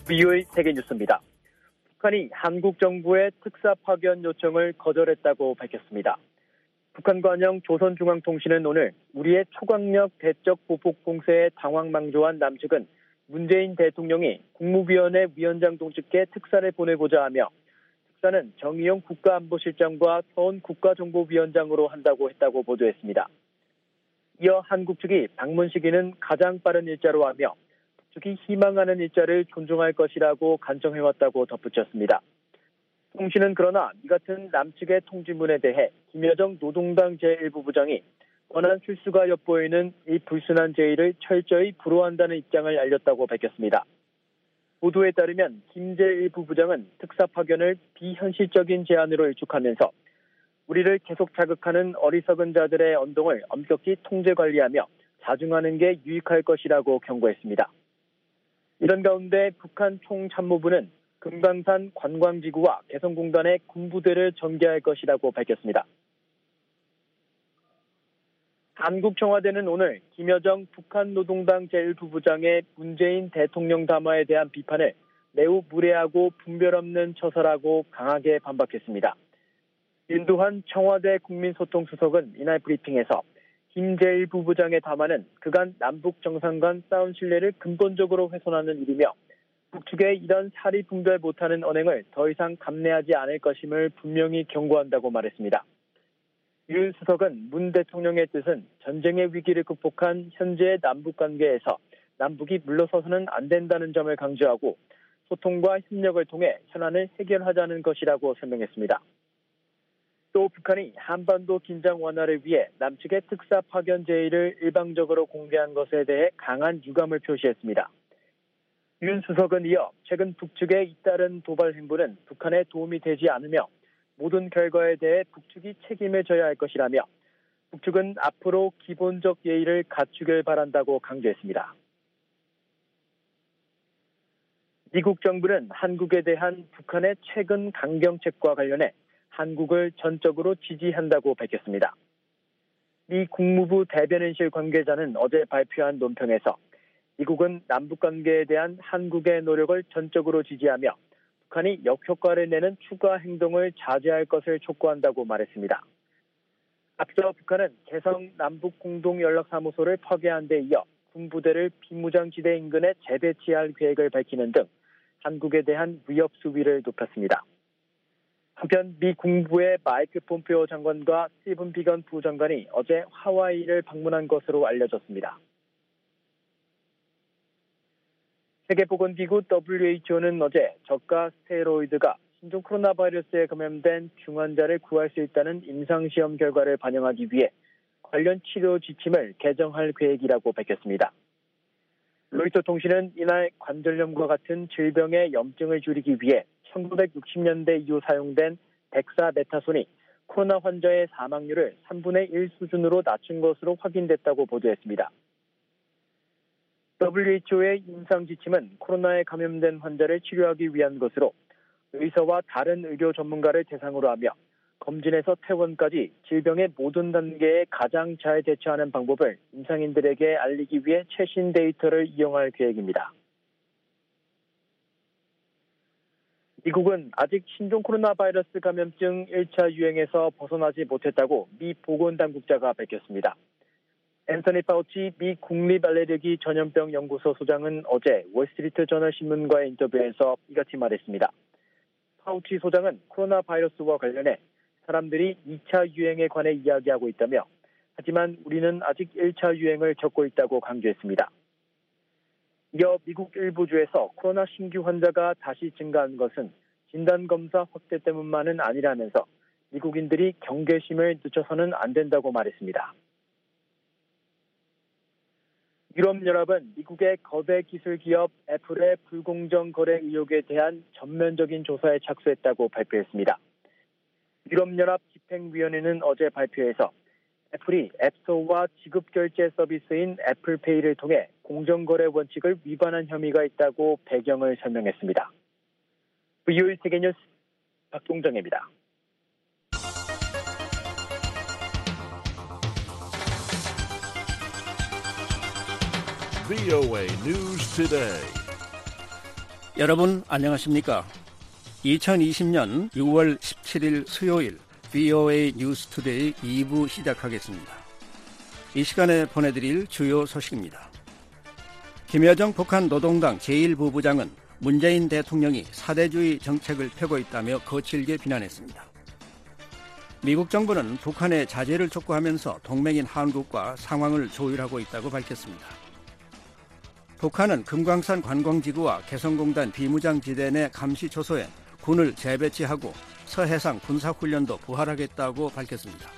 VOA 세계뉴스입니다. 북한이 한국 정부의 특사 파견 요청을 거절했다고 밝혔습니다. 북한 관영 조선중앙통신은 오늘 우리의 초강력 대적 보복 공세에 당황망조한 남측은 문재인 대통령이 국무위원회 위원장 동측에 특사를 보내고자 하며 특사는 정의용 국가안보실장과 서훈 국가정보위원장으로 한다고 했다고 보도했습니다. 이어 한국 측이 방문 시기는 가장 빠른 일자로 하며 북측이 희망하는 일자를 존중할 것이라고 간청해왔다고 덧붙였습니다. 통신은 그러나 이 같은 남측의 통지문에 대해 김여정 노동당 제1부 부장이 권한 출수가 엿보이는 이 불순한 제의를 철저히 불허한다는 입장을 알렸다고 밝혔습니다. 보도에 따르면 김 제1부 부장은 특사 파견을 비현실적인 제안으로 일축하면서 우리를 계속 자극하는 어리석은 자들의 언동을 엄격히 통제 관리하며 자중하는 게 유익할 것이라고 경고했습니다. 이런 가운데 북한 총참모부는 금강산 관광지구와 개성공단의 군부대를 전개할 것이라고 밝혔습니다. 한국 청와대는 오늘 김여정 북한 노동당 제1부 부장의 문재인 대통령 담화에 대한 비판을 매우 무례하고 분별 없는 처사라고 강하게 반박했습니다. 윤두환 청와대 국민소통수석은 이날 브리핑에서 김 제1부 부장의 담화는 그간 남북 정상 간 싸운 신뢰를 근본적으로 훼손하는 일이며 북측의 이런 사리 분별 못하는 언행을 더 이상 감내하지 않을 것임을 분명히 경고한다고 말했습니다. 윤 수석은 문 대통령의 뜻은 전쟁의 위기를 극복한 현재의 남북관계에서 남북이 물러서서는 안 된다는 점을 강조하고 소통과 협력을 통해 현안을 해결하자는 것이라고 설명했습니다. 또 북한이 한반도 긴장 완화를 위해 남측의 특사 파견 제의를 일방적으로 공개한 것에 대해 강한 유감을 표시했습니다. 윤 수석은 이어 최근 북측의 잇따른 도발 행보는 북한에 도움이 되지 않으며 모든 결과에 대해 북측이 책임을 져야 할 것이라며 북측은 앞으로 기본적 예의를 갖추길 바란다고 강조했습니다. 미국 정부는 한국에 대한 북한의 최근 강경책과 관련해 한국을 전적으로 지지한다고 밝혔습니다. 미 국무부 대변인실 관계자는 어제 발표한 논평에서 미국은 남북관계에 대한 한국의 노력을 전적으로 지지하며 북한이 역효과를 내는 추가 행동을 자제할 것을 촉구한다고 말했습니다. 앞서 북한은 개성 남북공동연락사무소를 파괴한 데 이어 군부대를 비무장지대 인근에 재배치할 계획을 밝히는 등 한국에 대한 위협 수위를 높였습니다. 한편 미 국무부의 마이크 폼페오 장관과 스티븐 비건 부장관이 어제 하와이를 방문한 것으로 알려졌습니다. 세계보건기구 WHO는 어제 저가 스테로이드가 신종 코로나 바이러스에 감염된 중환자를 구할 수 있다는 임상시험 결과를 반영하기 위해 관련 치료 지침을 개정할 계획이라고 밝혔습니다. 로이터 통신은 이날 관절염과 같은 질병의 염증을 줄이기 위해 1960년대 이후 사용된 덱사메타손이 코로나 환자의 사망률을 3분의 1 수준으로 낮춘 것으로 확인됐다고 보도했습니다. WHO의 임상 지침은 코로나에 감염된 환자를 치료하기 위한 것으로 의사와 다른 의료 전문가를 대상으로 하며 검진에서 퇴원까지 질병의 모든 단계에 가장 잘 대처하는 방법을 임상인들에게 알리기 위해 최신 데이터를 이용할 계획입니다. 미국은 아직 신종 코로나 바이러스 감염증 1차 유행에서 벗어나지 못했다고 미 보건당국자가 밝혔습니다. 앤서니 파우치 미 국립알레르기 전염병 연구소 소장은 어제 월스트리트 저널 신문과의 인터뷰에서 이같이 말했습니다. 파우치 소장은 코로나 바이러스와 관련해 사람들이 2차 유행에 관해 이야기하고 있다며 하지만 우리는 아직 1차 유행을 겪고 있다고 강조했습니다. 이어 미국 일부 주에서 코로나 신규 환자가 다시 증가한 것은 진단검사 확대 때문만은 아니라면서 미국인들이 경계심을 늦춰서는 안 된다고 말했습니다. 유럽연합은 미국의 거대 기술 기업 애플의 불공정 거래 의혹에 대한 전면적인 조사에 착수했다고 발표했습니다. 유럽연합 집행위원회는 어제 발표에서 애플이 앱스토어와 지급결제 서비스인 애플페이를 통해 공정거래 원칙을 위반한 혐의가 있다고 배경을 설명했습니다. VOA 세계뉴스 박동정입니다. VOA News Today. 여러분 안녕하십니까? 2020년 6월 17일 수요일 VOA 뉴스투데이 2부 시작하겠습니다. 이 시간에 보내드릴 주요 소식입니다. 김여정 북한 노동당 제1부부장은 문재인 대통령이 사대주의 정책을 펴고 있다며 거칠게 비난했습니다. 미국 정부는 북한의 자제를 촉구하면서 동맹인 한국과 상황을 조율하고 있다고 밝혔습니다. 북한은 금강산 관광지구와 개성공단 비무장지대 내 감시초소에 군을 재배치하고 서해상 군사훈련도 부활하겠다고 밝혔습니다.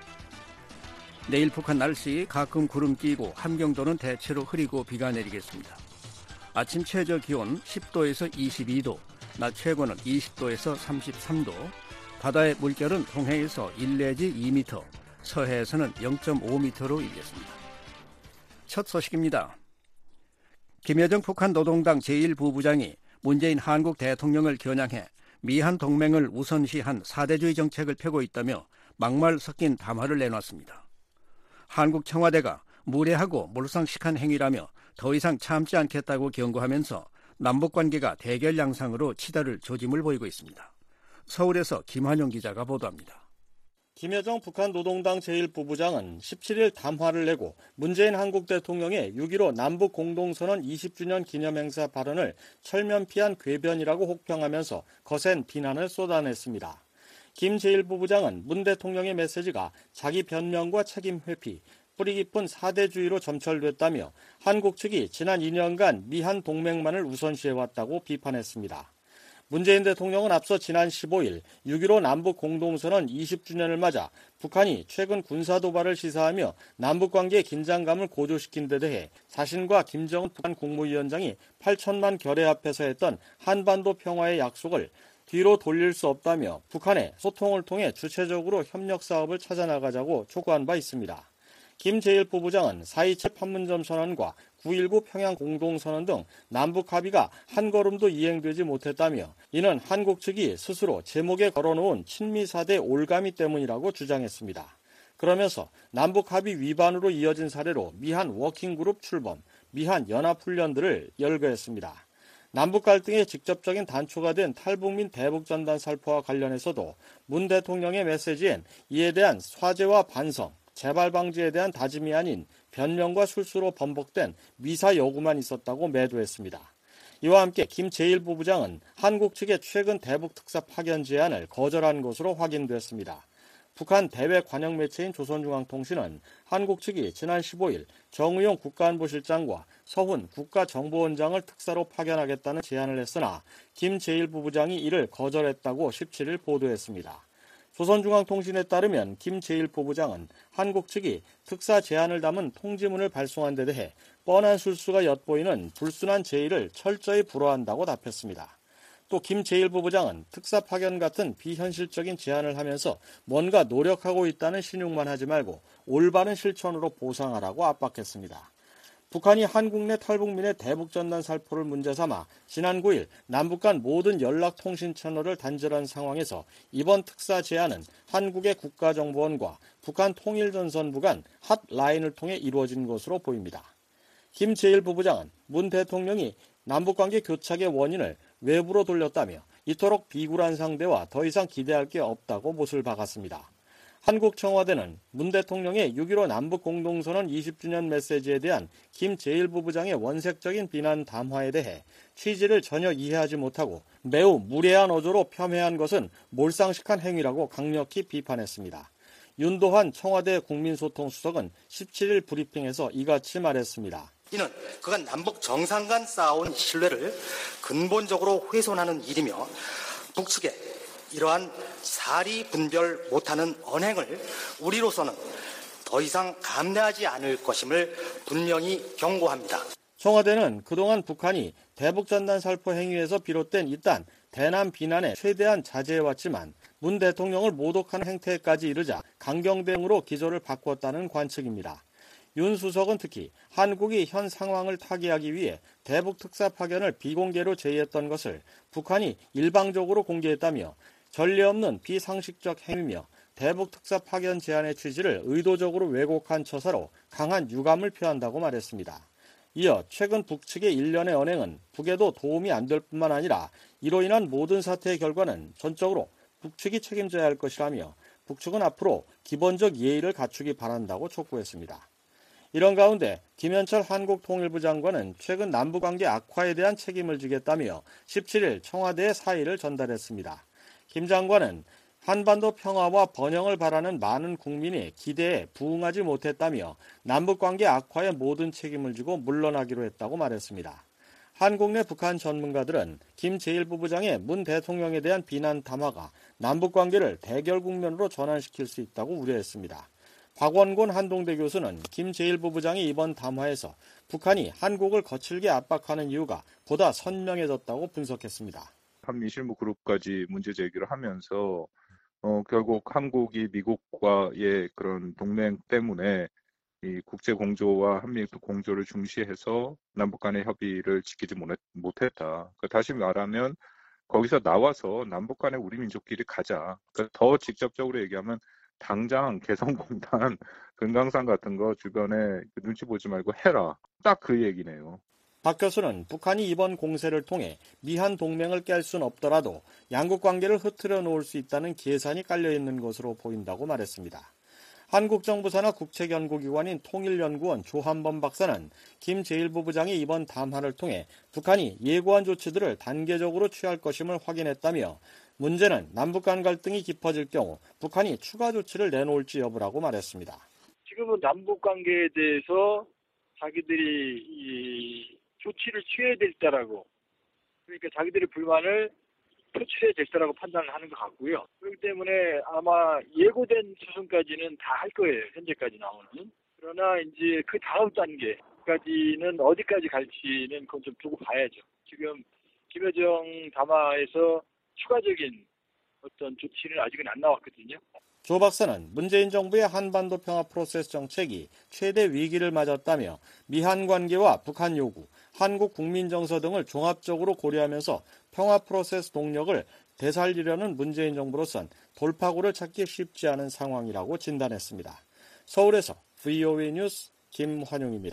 내일 북한 날씨 가끔 구름 끼고 함경도는 대체로 흐리고 비가 내리겠습니다. 아침 최저 기온 10도에서 22도, 낮 최고는 20도에서 33도, 바다의 물결은 동해에서 1 내지 2m, 서해에서는 0.5m로 일겠습니다. 첫 소식입니다. 김여정 북한 노동당 제1부부장이 문재인 한국 대통령을 겨냥해 미한 동맹을 우선시한 사대주의 정책을 펴고 있다며 막말 섞인 담화를 내놨습니다. 한국 청와대가 무례하고 몰상식한 행위라며 더 이상 참지 않겠다고 경고하면서 남북관계가 대결 양상으로 치달을 조짐을 보이고 있습니다. 서울에서 김환영 기자가 보도합니다. 김여정 북한 노동당 제1부부장은 17일 담화를 내고 문재인 한국 대통령의 6.15 남북 공동선언 20주년 기념행사 발언을 철면피한 궤변이라고 혹평하면서 거센 비난을 쏟아냈습니다. 김 제1부부장은 문 대통령의 메시지가 자기 변명과 책임 회피, 뿌리 깊은 사대주의로 점철됐다며 한국 측이 지난 2년간 미한 동맹만을 우선시해왔다고 비판했습니다. 문재인 대통령은 앞서 지난 15일 6.15 남북 공동선언 20주년을 맞아 북한이 최근 군사도발을 시사하며 남북관계 긴장감을 고조시킨 데 대해 자신과 김정은 북한 국무위원장이 8천만 결의 앞에서 했던 한반도 평화의 약속을 뒤로 돌릴 수 없다며 북한의 소통을 통해 주체적으로 협력 사업을 찾아나가자고 촉구한 바 있습니다. 김 제1부부장은 4.27 판문점 선언과 9.19 평양 공동선언 등 남북 합의가 한 걸음도 이행되지 못했다며 이는 한국 측이 스스로 제목에 걸어놓은 친미사대 올가미 때문이라고 주장했습니다. 그러면서 남북 합의 위반으로 이어진 사례로 미한 워킹그룹 출범, 미한 연합훈련들을 열거했습니다. 남북 갈등의 직접적인 단초가 된 탈북민 대북전단 살포와 관련해서도 문 대통령의 메시지엔 이에 대한 화제와 반성, 재발 방지에 대한 다짐이 아닌 변명과 술수로 번복된 미사 여구만 있었다고 매도했습니다. 이와 함께 김 제1부부장은 한국 측의 최근 대북 특사 파견 제안을 거절한 것으로 확인됐습니다. 북한 대외 관영 매체인 조선중앙통신은 한국 측이 지난 15일 정의용 국가안보실장과 서훈 국가정보원장을 특사로 파견하겠다는 제안을 했으나 김 제1부부장이 이를 거절했다고 17일 보도했습니다. 조선중앙통신에 따르면 김 제1부부장은 한국 측이 특사 제안을 담은 통지문을 발송한 데 대해 뻔한 술수가 엿보이는 불순한 제의를 철저히 불허한다고 답했습니다. 또 김 제1부부장은 특사 파견 같은 비현실적인 제안을 하면서 뭔가 노력하고 있다는 신용만 하지 말고 올바른 실천으로 보상하라고 압박했습니다. 북한이 한국 내 탈북민의 대북전단 살포를 문제 삼아 지난 9일 남북 간 모든 연락통신 채널을 단절한 상황에서 이번 특사 제안은 한국의 국가정보원과 북한 통일전선부 간 핫라인을 통해 이루어진 것으로 보입니다. 김 제1부부장은 문 대통령이 남북관계 교착의 원인을 외부로 돌렸다며 이토록 비굴한 상대와 더 이상 기대할 게 없다고 못을 박았습니다. 한국 청와대는 문 대통령의 6.15 남북 공동선언 20주년 메시지에 대한 김 제1부부장의 원색적인 비난 담화에 대해 취지를 전혀 이해하지 못하고 매우 무례한 어조로 폄훼한 것은 몰상식한 행위라고 강력히 비판했습니다. 윤도환 청와대 국민소통수석은 17일 브리핑에서 이같이 말했습니다. 이는 그간 남북 정상 간 쌓아온 신뢰를 근본적으로 훼손하는 일이며 북측에 이러한 사리 분별 못하는 언행을 우리로서는 더 이상 감내하지 않을 것임을 분명히 경고합니다. 청와대는 그동안 북한이 대북전단 살포 행위에서 비롯된 이딴 대남 비난에 최대한 자제해왔지만 문 대통령을 모독하는 행태까지 이르자 강경 대응으로 기조를 바꿨다는 관측입니다. 윤 수석은 특히 한국이 현 상황을 타개하기 위해 대북 특사 파견을 비공개로 제의했던 것을 북한이 일방적으로 공개했다며 전례 없는 비상식적 행위며 대북 특사 파견 제안의 취지를 의도적으로 왜곡한 처사로 강한 유감을 표한다고 말했습니다. 이어 최근 북측의 일련의 언행은 북에도 도움이 안 될 뿐만 아니라 이로 인한 모든 사태의 결과는 전적으로 북측이 책임져야 할 것이라며 북측은 앞으로 기본적 예의를 갖추기 바란다고 촉구했습니다. 이런 가운데 김현철 한국통일부 장관은 최근 남북관계 악화에 대한 책임을 지겠다며 17일 청와대에 사의를 전달했습니다. 김 장관은 한반도 평화와 번영을 바라는 많은 국민이 기대에 부응하지 못했다며 남북관계 악화의 모든 책임을 지고 물러나기로 했다고 말했습니다. 한국 내 북한 전문가들은 김 제1부부장의 문 대통령에 대한 비난 담화가 남북관계를 대결 국면으로 전환시킬 수 있다고 우려했습니다. 박원곤 한동대 교수는 김 제1부부장이 이번 담화에서 북한이 한국을 거칠게 압박하는 이유가 보다 선명해졌다고 분석했습니다. 한미실무그룹까지 문제 제기를 하면서 결국 한국이 미국과의 그런 동맹 때문에 이 국제 공조와 한미 공조를 중시해서 남북 간의 협의를 지키지 못했다. 다시 말하면 거기서 나와서 남북 간에 우리 민족끼리 가자. 더 직접적으로 얘기하면 당장 개성공단, 금강산 같은 거 주변에 눈치 보지 말고 해라. 딱 그 얘기네요. 박 교수는 북한이 이번 공세를 통해 미한 동맹을 깰 순 없더라도 양국 관계를 흐트려 놓을 수 있다는 계산이 깔려 있는 것으로 보인다고 말했습니다. 한국 정부 산하 국책연구기관인 통일연구원 조한범 박사는 김 제1부부장이 이번 담화를 통해 북한이 예고한 조치들을 단계적으로 취할 것임을 확인했다며 문제는 남북 간 갈등이 깊어질 경우 북한이 추가 조치를 내놓을지 여부라고 말했습니다. 지금은 남북 관계에 대해서 자기들이 이 조치를 취해야 될 때라고, 그러니까 자기들의 불만을 표출해야 될 때라고 판단을 하는 것 같고요. 그렇기 때문에 아마 예고된 수순까지는 다 할 거예요. 현재까지 나오는. 그러나 이제 그 다음 단계까지는 어디까지 갈지는 그건 좀 두고 봐야죠. 지금 김여정 담화에서 추가적인 어떤 조치는 아직은 안 나왔거든요. 조 박사는 문재인 정부의 한반도 평화 프로세스 정책이 최대 위기를 맞았다며 미한 관계와 북한 요구, 한국 국민 정서 등을 종합적으로 고려하면서 평화 프로세스 동력을 되살리려는 문재인 정부로선 돌파구를 찾기 쉽지 않은 상황이라고 진단했습니다. 서울에서 VOA 뉴스 김환용입니다.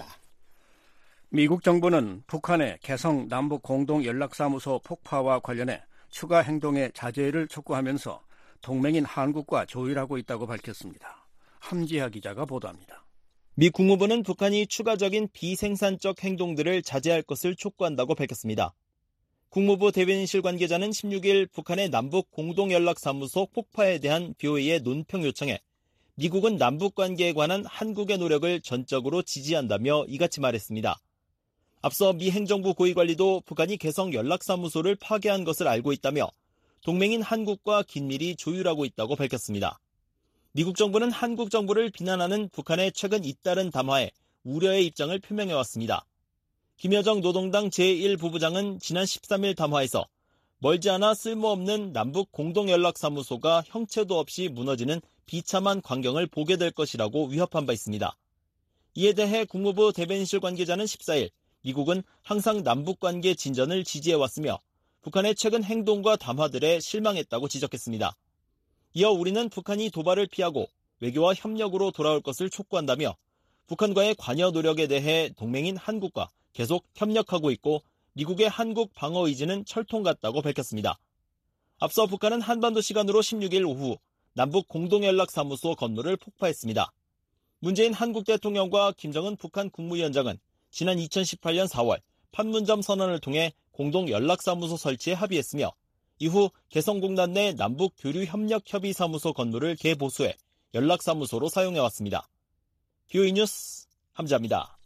미국 정부는 북한의 개성 남북 공동 연락사무소 폭파와 관련해 추가 행동의 자제를 촉구하면서 동맹인 한국과 조율하고 있다고 밝혔습니다. 함지하 기자가 보도합니다. 미 국무부는 북한이 추가적인 비생산적 행동들을 자제할 것을 촉구한다고 밝혔습니다. 국무부 대변인실 관계자는 16일 북한의 남북 공동연락사무소 폭파에 대한 BOA의 논평 요청에 미국은 남북관계에 관한 한국의 노력을 전적으로 지지한다며 이같이 말했습니다. 앞서 미 행정부 고위관리도 북한이 개성 연락사무소를 파괴한 것을 알고 있다며 동맹인 한국과 긴밀히 조율하고 있다고 밝혔습니다. 미국 정부는 한국 정부를 비난하는 북한의 최근 잇따른 담화에 우려의 입장을 표명해왔습니다. 김여정 노동당 제1부부장은 지난 13일 담화에서 멀지 않아 쓸모없는 남북 공동연락사무소가 형체도 없이 무너지는 비참한 광경을 보게 될 것이라고 위협한 바 있습니다. 이에 대해 국무부 대변인실 관계자는 14일 미국은 항상 남북관계 진전을 지지해왔으며 북한의 최근 행동과 담화들에 실망했다고 지적했습니다. 이어 우리는 북한이 도발을 피하고 외교와 협력으로 돌아올 것을 촉구한다며 북한과의 관여 노력에 대해 동맹인 한국과 계속 협력하고 있고 미국의 한국 방어 의지는 철통 같다고 밝혔습니다. 앞서 북한은 한반도 시간으로 16일 오후 남북 공동연락사무소 건물을 폭파했습니다. 문재인 한국 대통령과 김정은 북한 국무위원장은 지난 2018년 4월 판문점 선언을 통해 공동연락사무소 설치에 합의했으며 이후 개성공단 내 남북교류협력협의사무소 건물을 개보수해 연락사무소로 사용해왔습니다. BOE 뉴스 함지아입니다.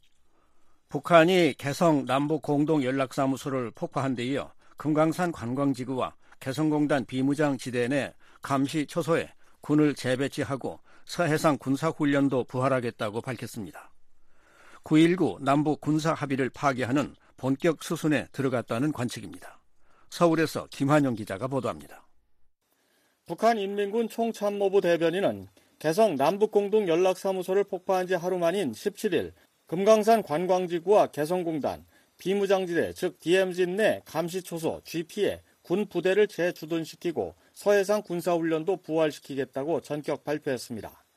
북한이 개성 남북 공동연락사무소를 폭파한 데 이어 금강산 관광지구와 개성공단 비무장 지대 내 감시 초소에 군을 재배치하고 서해상 군사훈련도 부활하겠다고 밝혔습니다. 9.19 남북 군사합의를 파기하는 본격 수순에 들어갔다는 관측입니다. 서울에서 김환영 기자가 보도합니다. 북한 인민군 총참모부 대변인은 개성 남북공동연락사무소를 폭파한 지 하루 만인 17일 금강산 관광지구와 개성공단, 비무장지대 즉 DMZ 내 감시초소 GP에 군 부대를 재주둔시키고 서해상 군사훈련도 부활시키겠다고 전격 발표했습니다.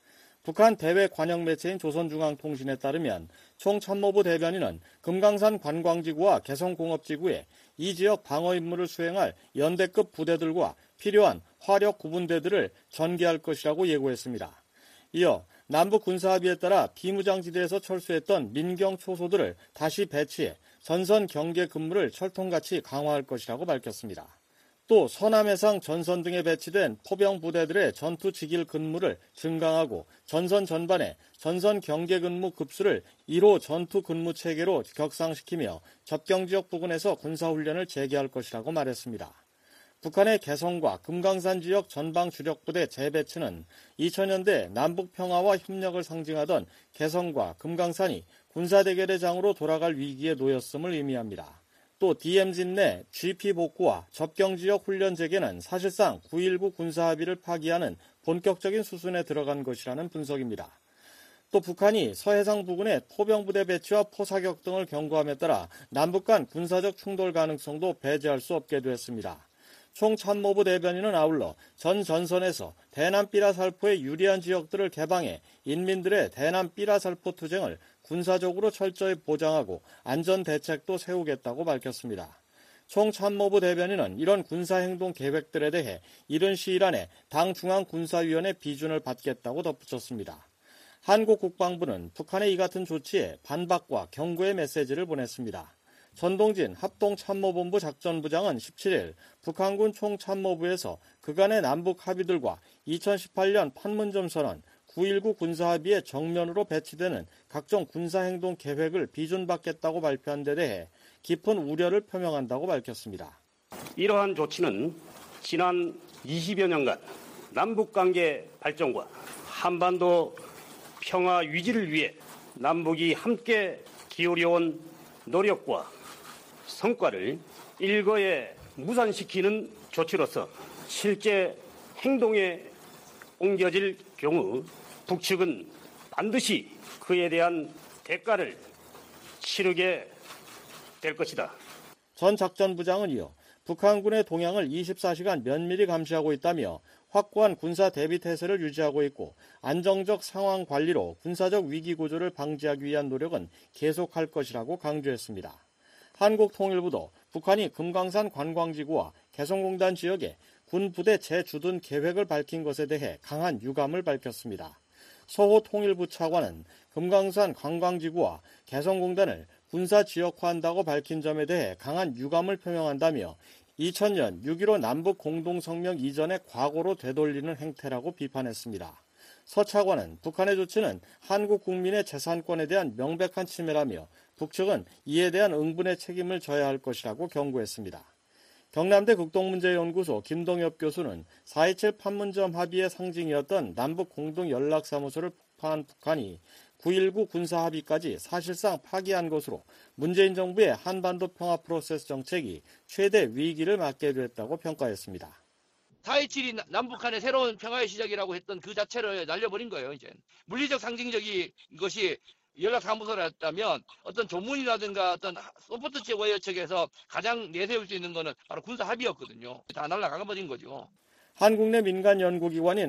북한 대외 관영 매체인 조선중앙통신에 따르면 총참모부 대변인은 금강산 관광지구와 개성공업지구에 이 지역 방어 임무를 수행할 연대급 부대들과 필요한 화력 구분대들을 전개할 것이라고 예고했습니다. 이어 남북 군사합의에 따라 비무장지대에서 철수했던 민경 초소들을 다시 배치해 전선 경계 근무를 철통같이 강화할 것이라고 밝혔습니다. 또 서남해상 전선 등에 배치된 포병 부대들의 전투 직일 근무를 증강하고 전선 전반에 전선 경계 근무 급수를 1호 전투 근무 체계로 격상시키며 접경지역 부근에서 군사훈련을 재개할 것이라고 말했습니다. 북한의 개성과 금강산 지역 전방 주력부대 재배치는 2000년대 남북 평화와 협력을 상징하던 개성과 금강산이 군사대결의 장으로 돌아갈 위기에 놓였음을 의미합니다. 또 DMZ 내 GP 복구와 접경지역 훈련 재개는 사실상 9.19 군사합의를 파기하는 본격적인 수순에 들어간 것이라는 분석입니다. 또 북한이 서해상 부근에 포병부대 배치와 포사격 등을 경고함에 따라 남북 간 군사적 충돌 가능성도 배제할 수 없게 됐습니다. 총참모부 대변인은 아울러 전 전선에서 대남 삐라살포의 유리한 지역들을 개방해 인민들의 대남 삐라살포 투쟁을 군사적으로 철저히 보장하고 안전 대책도 세우겠다고 밝혔습니다. 총참모부 대변인은 이런 군사행동 계획들에 대해 이른 시일 안에 당 중앙군사위원회 비준을 받겠다고 덧붙였습니다. 한국 국방부는 북한의 이 같은 조치에 반박과 경고의 메시지를 보냈습니다. 전동진 합동참모본부 작전부장은 17일 북한군 총참모부에서 그간의 남북 합의들과 2018년 판문점 선언, 9.19 군사합의에 정면으로 배치되는 각종 군사행동 계획을 비준받겠다고 발표한 데 대해 깊은 우려를 표명한다고 밝혔습니다. 이러한 조치는 지난 20여 년간 남북관계 발전과 한반도 평화 유지를 위해 남북이 함께 기울여온 노력과 성과를 일거에 무산시키는 조치로서 실제 행동에 옮겨질 경우 북측은 반드시 그에 대한 대가를 치르게 될 것이다. 전 작전부장은 이어 북한군의 동향을 24시간 면밀히 감시하고 있다며 확고한 군사 대비 태세를 유지하고 있고 안정적 상황 관리로 군사적 위기 구조를 방지하기 위한 노력은 계속할 것이라고 강조했습니다. 한국통일부도 북한이 금강산 관광지구와 개성공단 지역에 군 부대 재주둔 계획을 밝힌 것에 대해 강한 유감을 밝혔습니다. 서호 통일부 차관은 금강산 관광지구와 개성공단을 군사지역화한다고 밝힌 점에 대해 강한 유감을 표명한다며 2000년 6.15 남북 공동성명 이전의 과거로 되돌리는 행태라고 비판했습니다. 서 차관은 북한의 조치는 한국 국민의 재산권에 대한 명백한 침해라며 북측은 이에 대한 응분의 책임을 져야 할 것이라고 경고했습니다. 경남대 극동문제연구소 김동엽 교수는 4.27 판문점 합의의 상징이었던 남북 공동연락사무소를 폭파한 북한이 9.19 군사합의까지 사실상 파기한 것으로 문재인 정부의 한반도 평화 프로세스 정책이 최대 위기를 맞게 됐다고 평가했습니다. 4.27이 남북한의 새로운 평화의 시작이라고 했던 그 자체를 날려버린 거예요. 이제 물리적 상징적인 것이 연락사무소였다면 어떤 조문이라든가 어떤 소프트 워어 측에서 가장 내세울 수 있는 거는 바로 군사합의였거든요. 다 날아가버린 거죠. 한국 내 민간 연구기관인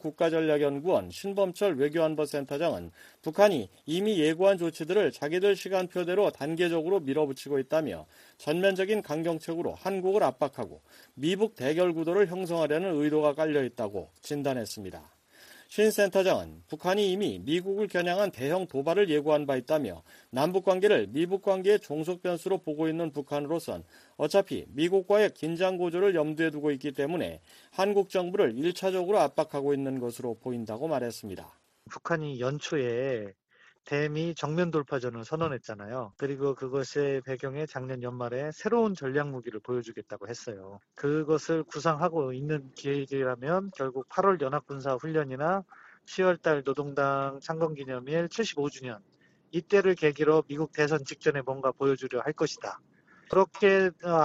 한국국가전략연구원 신범철 외교안보센터장은 북한이 이미 예고한 조치들을 자기들 시간표대로 단계적으로 밀어붙이고 있다며 전면적인 강경책으로 한국을 압박하고 미북 대결 구도를 형성하려는 의도가 깔려있다고 진단했습니다. 신 센터장은 북한이 이미 미국을 겨냥한 대형 도발을 예고한 바 있다며 남북관계를 미북관계의 종속 변수로 보고 있는 북한으로선 어차피 미국과의 긴장 고조를 염두에 두고 있기 때문에 한국 정부를 1차적으로 압박하고 있는 것으로 보인다고 말했습니다. 북한이 연초에 대미 정면 돌파전을 선언했잖아요. 그리고 그것의 배경에 작년 연말에 새로운 전략무기를 보여주겠다고 했어요. 그것을 구상하고 있는 계획이라면 결국 8월 연합군사훈련이나 10월달 노동당 창건기념일 75주년 이때를 계기로 미국 대선 직전에 뭔가 보여주려 할 것이다. 그렇게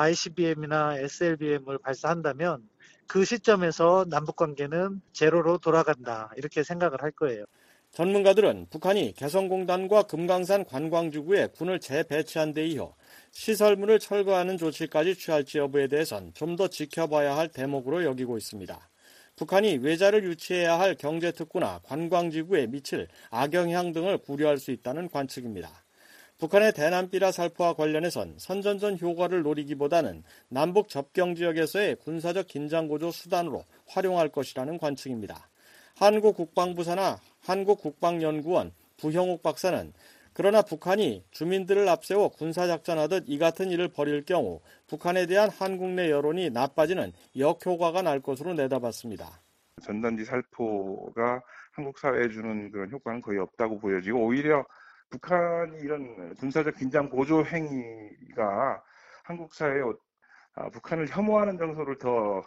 ICBM이나 SLBM을 발사한다면 그 시점에서 남북관계는 제로로 돌아간다 이렇게 생각을 할 거예요. 전문가들은 북한이 개성공단과 금강산 관광지구에 군을 재배치한 데 이어 시설물을 철거하는 조치까지 취할지 여부에 대해선 좀 더 지켜봐야 할 대목으로 여기고 있습니다. 북한이 외자를 유치해야 할 경제특구나 관광지구에 미칠 악영향 등을 고려할 수 있다는 관측입니다. 북한의 대남비라 살포와 관련해선 선전전 효과를 노리기보다는 남북 접경 지역에서의 군사적 긴장고조 수단으로 활용할 것이라는 관측입니다. 한국국방부사나 한국국방연구원 부형욱 박사는 그러나 북한이 주민들을 앞세워 군사작전하듯 이 같은 일을 벌일 경우 북한에 대한 한국 내 여론이 나빠지는 역효과가 날 것으로 내다봤습니다. 전단지 살포가 한국 사회에 주는 그런 효과는 거의 없다고 보여지고 오히려 북한이 이런 군사적 긴장 고조 행위가 한국 사회에 북한을 혐오하는 정서를 더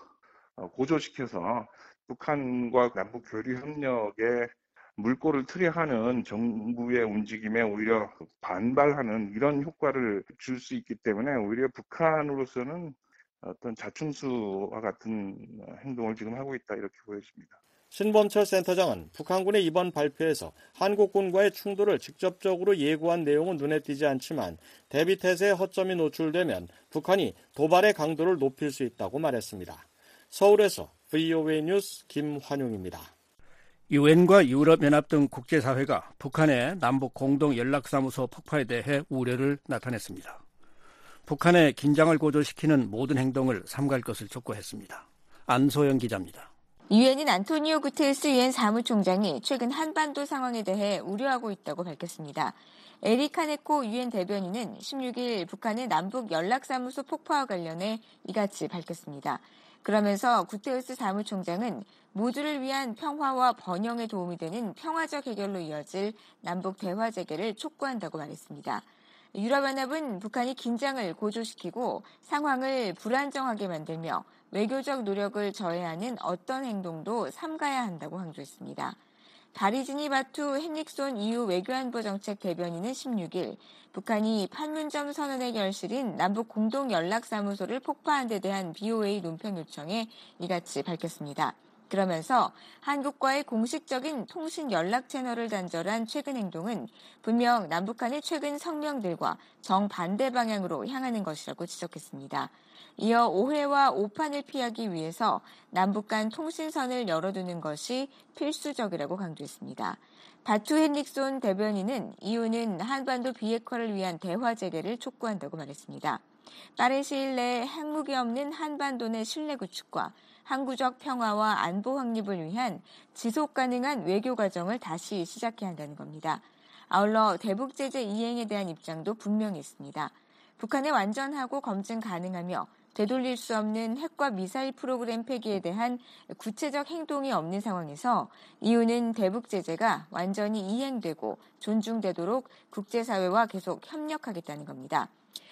고조시켜서 북한과 남북 교류 협력에 물꼬를 트려하는 정부의 움직임에 오히려 반발하는 이런 효과를 줄 수 있기 때문에 오히려 북한으로서는 어떤 자충수와 같은 행동을 지금 하고 있다 이렇게 보여집니다. 신범철 센터장은 북한군의 이번 발표에서 한국군과의 충돌을 직접적으로 예고한 내용은 눈에 띄지 않지만 대비태세의 허점이 노출되면 북한이 도발의 강도를 높일 수 있다고 말했습니다. 서울에서 VOA 뉴스 김환용입니다. 유엔과 유럽연합 등 국제사회가 북한의 남북 공동연락사무소 폭파에 대해 우려를 나타냈습니다. 북한의 긴장을 고조시키는 모든 행동을 삼가할 것을 촉구했습니다. 안소영 기자입니다. 유엔인 안토니오 구테르스 유엔 사무총장이 최근 한반도 상황에 대해 우려하고 있다고 밝혔습니다. 에릭 하네코 유엔 대변인은 16일 북한의 남북 연락사무소 폭파와 관련해 이같이 밝혔습니다. 그러면서 구테르스 사무총장은 모두를 위한 평화와 번영에 도움이 되는 평화적 해결로 이어질 남북 대화 재개를 촉구한다고 말했습니다. 유럽연합은 북한이 긴장을 고조시키고 상황을 불안정하게 만들며 외교적 노력을 저해하는 어떤 행동도 삼가야 한다고 강조했습니다. 바리지니 바투 헨릭손 EU 외교안보 정책 대변인은 16일 북한이 판문점 선언의 결실인 남북 공동연락사무소를 폭파한 데 대한 BOA 논평 요청에 이같이 밝혔습니다. 그러면서 한국과의 공식적인 통신 연락 채널을 단절한 최근 행동은 분명 남북한의 최근 성명들과 정반대 방향으로 향하는 것이라고 지적했습니다. 이어 오해와 오판을 피하기 위해서 남북 간 통신선을 열어두는 것이 필수적이라고 강조했습니다. 바투 헨릭손 대변인은 EU는 한반도 비핵화를 위한 대화 재개를 촉구한다고 말했습니다. 빠른 시일 내에 핵무기 없는 한반도 내 신뢰 구축과 항구적 평화와 안보 확립을 위한 지속 가능한 외교 과정을 다시 시작해야 한다는 겁니다. 아울러 대북 제재 이행에 대한 입장도 분명히 있습니다. 북한의 완전하고 검증 가능하며 되돌릴 수 없는 핵과 미사일 프로그램 폐기에 대한 구체적 행동이 없는 상황에서 EU는 대북 제재가 완전히 이행되고 존중되도록 국제사회와 계속 협력하겠다는 겁니다.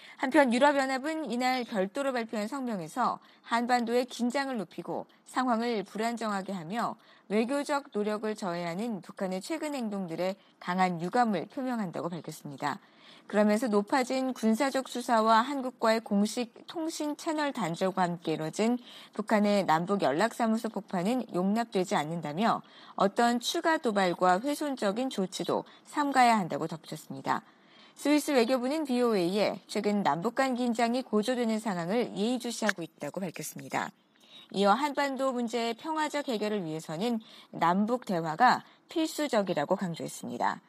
한편 유럽연합은 이날 별도로 발표한 성명에서 한반도의 긴장을 높이고 상황을 불안정하게 하며 외교적 노력을 저해하는 북한의 최근 행동들에 강한 유감을 표명한다고 밝혔습니다. 그러면서 높아진 군사적 수사와 한국과의 공식 통신 채널 단절과 함께 이뤄진 북한의 남북 연락사무소 폭파는 용납되지 않는다며 어떤 추가 도발과 훼손적인 조치도 삼가야 한다고 덧붙였습니다. 스위스 외교부는 BOA에 최근 남북 간 긴장이 고조되는 상황을 예의주시하고 있다고 밝혔습니다. 이어 한반도 문제의 평화적 해결을 위해서는 남북 대화가 필수적이라고 강조했습니다.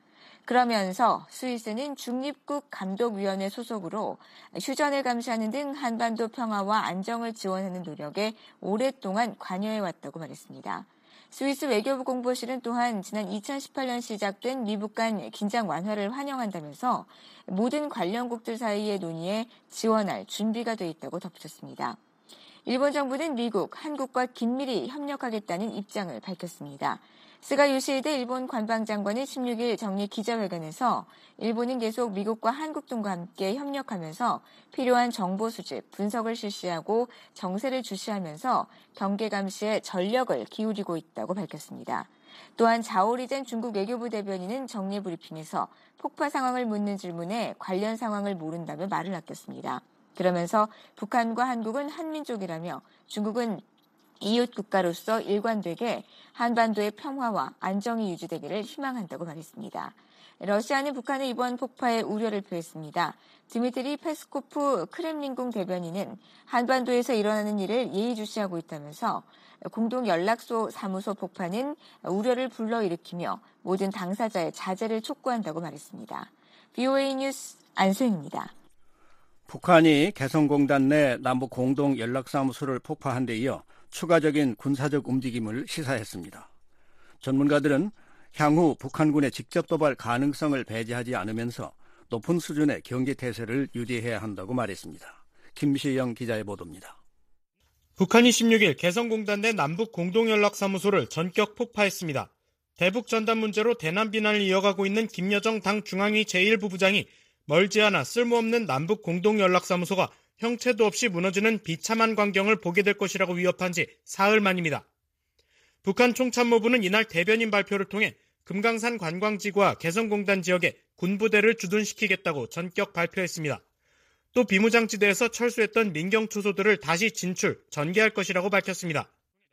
그러면서 스위스는 중립국 감독위원회 소속으로 휴전을 감시하는 등 한반도 평화와 안정을 지원하는 노력에 오랫동안 관여해왔다고 말했습니다. 스위스 외교부 공보실은 또한 지난 2018년 시작된 미북 간 긴장 완화를 환영한다면서 모든 관련국들 사이의 논의에 지원할 준비가 돼 있다고 덧붙였습니다. 일본 정부는 미국, 한국과 긴밀히 협력하겠다는 입장을 밝혔습니다. 스가 요시히데 일본 관방장관은 16일 정례 기자회견에서 일본은 계속 미국과 한국 등과 함께 협력하면서 필요한 정보 수집, 분석을 실시하고 정세를 주시하면서 경계 감시에 전력을 기울이고 있다고 밝혔습니다. 또한 자오리젠 중국 외교부 대변인은 정례 브리핑에서 폭파 상황을 묻는 질문에 관련 상황을 모른다며 말을 아꼈습니다. 그러면서 북한과 한국은 한민족이라며 중국은 이웃 국가로서 일관되게 한반도의 평화와 안정이 유지되기를 희망한다고 말했습니다. 러시아는 북한의 이번 폭파에 우려를 표했습니다. 드미트리 페스코프 크렘린궁 대변인은 한반도에서 일어나는 일을 예의주시하고 있다면서 공동연락소 사무소 폭파는 우려를 불러일으키며 모든 당사자의 자제를 촉구한다고 말했습니다. VOA 뉴스 안소영입니다. 북한이 개성공단 내 남북 공동연락사무소를 폭파한 데 이어 추가적인 군사적 움직임을 시사했습니다. 전문가들은 향후 북한군의 직접 도발 가능성을 배제하지 않으면서 높은 수준의 경계태세를 유지해야 한다고 말했습니다. 김시영 기자의 보도입니다. 북한이 16일 개성공단 내 남북 공동연락사무소를 전격 폭파했습니다. 대북 전단 문제로 대남 비난을 이어가고 있는 김여정 당 중앙위 제1부부장이 멀지 않아 쓸모없는 남북 공동연락사무소가 형체도 없이 무너지는 비참한 광경을 보게 될 것이라고 위협한 지 사흘 만입니다. 북한 총참모부는 이날 대변인 발표를 통해 금강산 관광지구와 개성공단 지역에 군부대를 주둔시키겠다고 전격 발표했습니다. 또 비무장지대에서 철수했던 민경초소들을 다시 진출, 전개할 것이라고 밝혔습니다.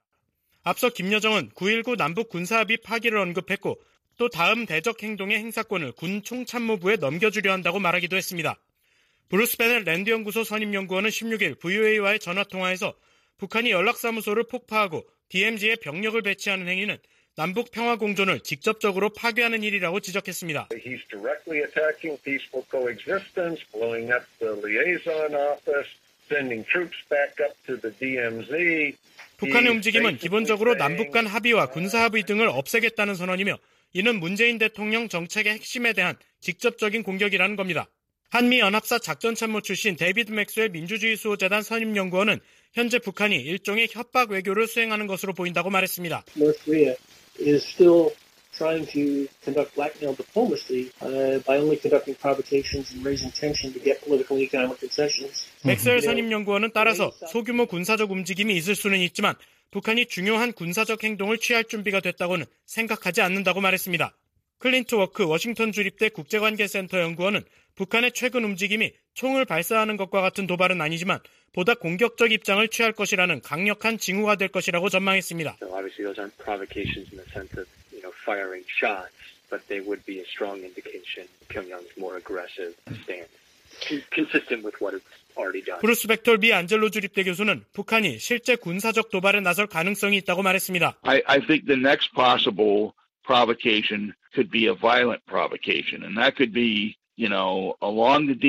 앞서 김여정은 9.19 남북 군사합의 파기를 언급했고 또 다음 대적 행동의 행사권을 군 총참모부에 넘겨주려 한다고 말하기도 했습니다. 브루스 베넬 랜드연구소 선임연구원은 16일 VOA와의 전화통화에서 북한이 연락사무소를 폭파하고 DMZ에 병력을 배치하는 행위는 남북 평화 공존을 직접적으로 파괴하는 일이라고 지적했습니다. He's directly attacking peaceful coexistence, blowing up the liaison office, sending troops back up to the DMZ. 북한의 움직임은 기본적으로 남북 간 합의와 군사합의 등을 없애겠다는 선언이며 이는 문재인 대통령 정책의 핵심에 대한 직접적인 공격이라는 겁니다. 한미연합사 작전참모 출신 데이비드 맥스웰 민주주의 수호재단 선임연구원은 현재 북한이 일종의 협박 외교를 수행하는 것으로 보인다고 말했습니다. North Korea is still trying to conduct blackmail diplomacy by only conducting provocations and raising tension to get political and economic concessions. 맥스웰 선임연구원은 따라서 소규모 군사적 움직임이 있을 수는 있지만 북한이 중요한 군사적 행동을 취할 준비가 됐다고는 생각하지 않는다고 말했습니다. 클린트 워크 워싱턴 주립대 국제관계센터 연구원은 북한의 최근 움직임이 총을 발사하는 것과 같은 도발은 아니지만 보다 공격적 입장을 취할 것이라는 강력한 징후가 될 것이라고 전망했습니다. Obviously those aren't provocations in the sense of, firing shots, but they would be a strong indication of Pyongyang's more aggressive stance, consistent with what it's already done. 브루스 벡톨 미 안젤로 주립대 교수는 북한이 실제 군사적 도발에 나설 가능성이 있다고 말했습니다. I think the next possible provocation could be a violent provocation, and that could be along the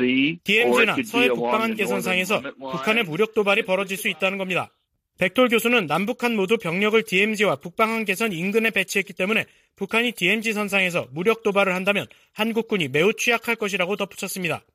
DMZ나 서해 북방한 개선상에서 북한의 무력 도발이 벌어질 수 있다는 겁니다. 벡톨 교수는 남북한 모두 병력을 DMZ와 북방한 개선 인근에 배치했기 때문에 북한이 DMZ 선상에서 무력 도발을 한다면 한국군이 매우 취약할 것이라고 덧붙였습니다.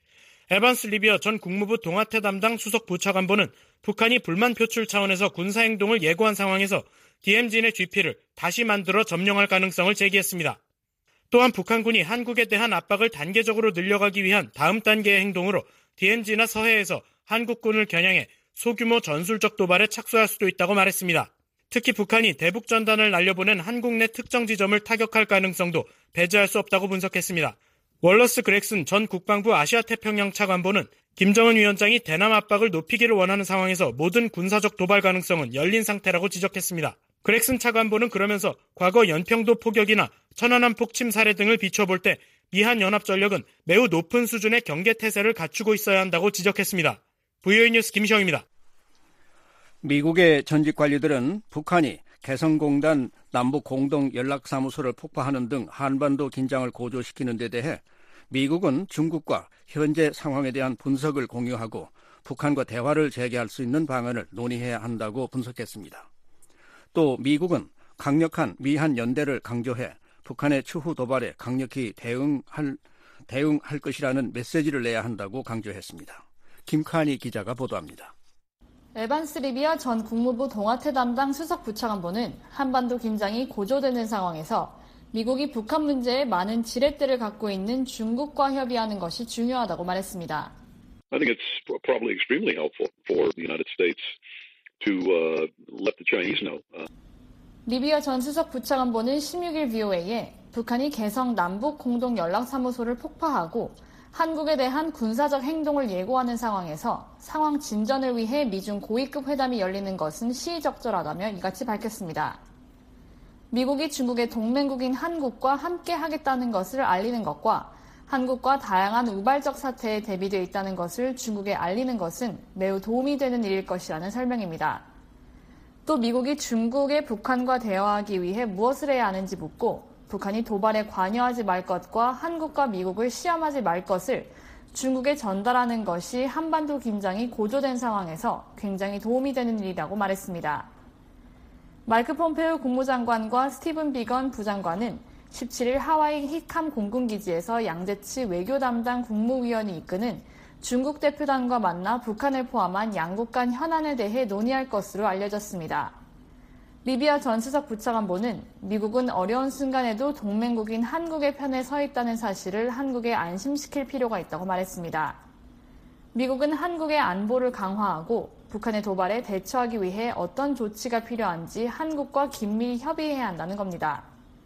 에반스 리비어 전 국무부 동아태 담당 수석 부차관보는 북한이 불만 표출 차원에서 군사행동을 예고한 상황에서 DMZ 내 GP를 다시 만들어 점령할 가능성을 제기했습니다. 또한 북한군이 한국에 대한 압박을 단계적으로 늘려가기 위한 다음 단계의 행동으로 DMZ나 서해에서 한국군을 겨냥해 소규모 전술적 도발에 착수할 수도 있다고 말했습니다. 특히 북한이 대북 전단을 날려보낸 한국 내 특정 지점을 타격할 가능성도 배제할 수 없다고 분석했습니다. 월러스 그렉슨 전 국방부 아시아태평양 차관보는 김정은 위원장이 대남 압박을 높이기를 원하는 상황에서 모든 군사적 도발 가능성은 열린 상태라고 지적했습니다. 그렉슨 차관보는 그러면서 과거 연평도 포격이나 천안함 폭침 사례 등을 비춰볼 때 미한 연합전력은 매우 높은 수준의 경계태세를 갖추고 있어야 한다고 지적했습니다. VOA 뉴스 김시영입니다. 미국의 전직 관리들은 북한이 개성공단 남북공동연락사무소를 폭파하는 등 한반도 긴장을 고조시키는 데 대해 미국은 중국과 현재 상황에 대한 분석을 공유하고 북한과 대화를 재개할 수 있는 방안을 논의해야 한다고 분석했습니다. 또 미국은 강력한 미한 연대를 강조해 북한의 추후 도발에 강력히 대응할 것이라는 메시지를 내야 한다고 강조했습니다. 김칸희 기자가 보도합니다. 에반스 리비어 전 국무부 동아태 담당 수석 부차관보는 한반도 긴장이 고조되는 상황에서 미국이 북한 문제에 많은 지렛대를 갖고 있는 중국과 협의하는 것이 중요하다고 말했습니다. I think it's probably extremely helpful for the United States to let the Chinese know. 리비어 전 수석 부차관보는 16일 VOA에 북한이 개성 남북 공동연락사무소를 폭파하고 한국에 대한 군사적 행동을 예고하는 상황에서 상황 진전을 위해 미중 고위급 회담이 열리는 것은 시의적절하다며 이같이 밝혔습니다. 미국이 중국의 동맹국인 한국과 함께 하겠다는 것을 알리는 것과 한국과 다양한 우발적 사태에 대비되어 있다는 것을 중국에 알리는 것은 매우 도움이 되는 일일 것이라는 설명입니다. 또 미국이 중국의 북한과 대화하기 위해 무엇을 해야 하는지 묻고 북한이 도발에 관여하지 말 것과 한국과 미국을 시험하지 말 것을 중국에 전달하는 것이 한반도 긴장이 고조된 상황에서 굉장히 도움이 되는 일이라고 말했습니다. 마이크 폼페오 국무장관과 스티븐 비건 부장관은 17일 하와이 히캄 공군기지에서 양재치 외교 담당 국무위원이 이끄는 중국 대표단과 만나 북한을 포함한 양국 간 현안에 대해 논의할 것으로 알려졌습니다. 리비아 전 수석 부차관보는 미국은 어려운 순간에도 동맹국인 한국의 편에 서 있다는 사실을 한국에 안심시킬 필요가 있다고 말했습니다. 미국은 한국의 안보를 강화하고 북한의 도발에 대처하기 위해 어떤 조치가 필요한지 한국과 긴밀히 협의해야 한다는 겁니다.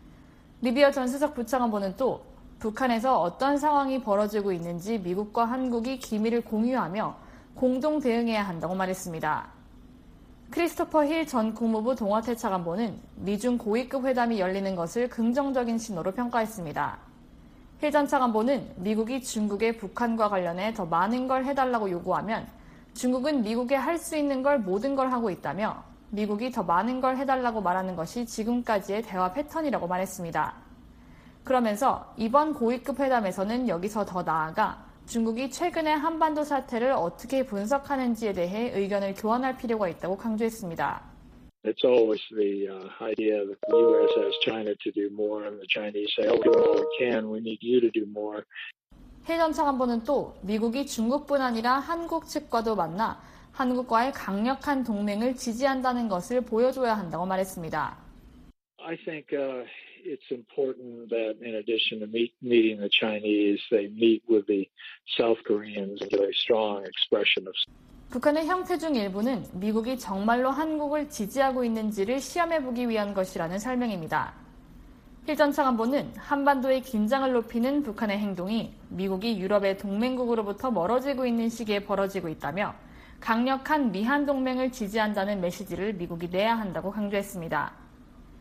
리비아 전 수석 부차관보는 또 북한에서 어떤 상황이 벌어지고 있는지 미국과 한국이 기밀을 공유하며 공동 대응해야 한다고 말했습니다. 크리스토퍼 힐 전 국무부 동아태 차관보는 미중 고위급 회담이 열리는 것을 긍정적인 신호로 평가했습니다. 힐 전 차관보는 미국이 중국의 북한과 관련해 더 많은 걸 해달라고 요구하면 중국은 미국에 할 수 있는 걸 모든 걸 하고 있다며 미국이 더 많은 걸 해달라고 말하는 것이 지금까지의 대화 패턴이라고 말했습니다. 그러면서 이번 고위급 회담에서는 여기서 더 나아가 중국이 최근의 한반도 사태를 어떻게 분석하는지에 대해 의견을 교환할 필요가 있다고 강조했습니다. It's always the idea that the U.S. has China to do more and the Chinese say, oh, we do all we can, we need you to do more. 힐 전 차관보는 또 미국이 중국뿐 아니라 한국 측과도 만나 한국과의 강력한 동맹을 지지한다는 것을 보여줘야 한다고 말했습니다. I think it's important that in addition to meeting the Chinese, they meet with the South Koreans and get a strong expression of. 북한의 형태 중 일부는 미국이 정말로 한국을 지지하고 있는지를 시험해보기 위한 것이라는 설명입니다. 힐 전 차관보는 한반도의 긴장을 높이는 북한의 행동이 미국이 유럽의 동맹국으로부터 멀어지고 있는 시기에 벌어지고 있다며 강력한 미한 동맹을 지지한다는 메시지를 미국이 내야 한다고 강조했습니다.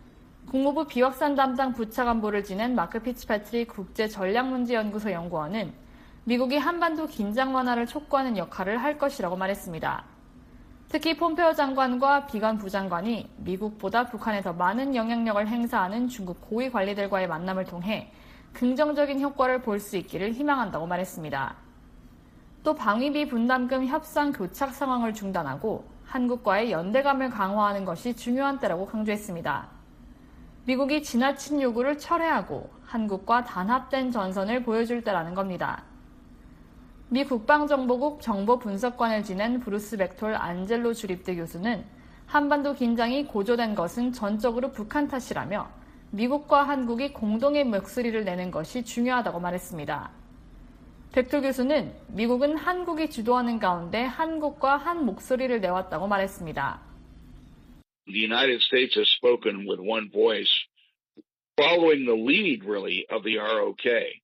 국무부 비확산 담당 부차관보를 지낸 마크 피츠패트릭 국제전략문제연구소 연구원은 미국이 한반도 긴장 완화를 촉구하는 역할을 할 것이라고 말했습니다. 특히 폼페오 장관과 비건 부장관이 미국보다 북한에 더 많은 영향력을 행사하는 중국 고위 관리들과의 만남을 통해 긍정적인 효과를 볼 수 있기를 희망한다고 말했습니다. 또 방위비 분담금 협상 교착 상황을 중단하고 한국과의 연대감을 강화하는 것이 중요한 때라고 강조했습니다. 미국이 지나친 요구를 철회하고 한국과 단합된 전선을 보여줄 때라는 겁니다. 미 국방정보국 정보분석관을 지낸 브루스 벡톨 안젤로 주립대 교수는 한반도 긴장이 고조된 것은 전적으로 북한 탓이라며 미국과 한국이 공동의 목소리를 내는 것이 중요하다고 말했습니다. 벡톨 교수는 미국은 한국이 주도하는 가운데 한국과 한 목소리를 내왔다고 말했습니다. The United States has spoken with one voice, following the lead, really, of the ROK.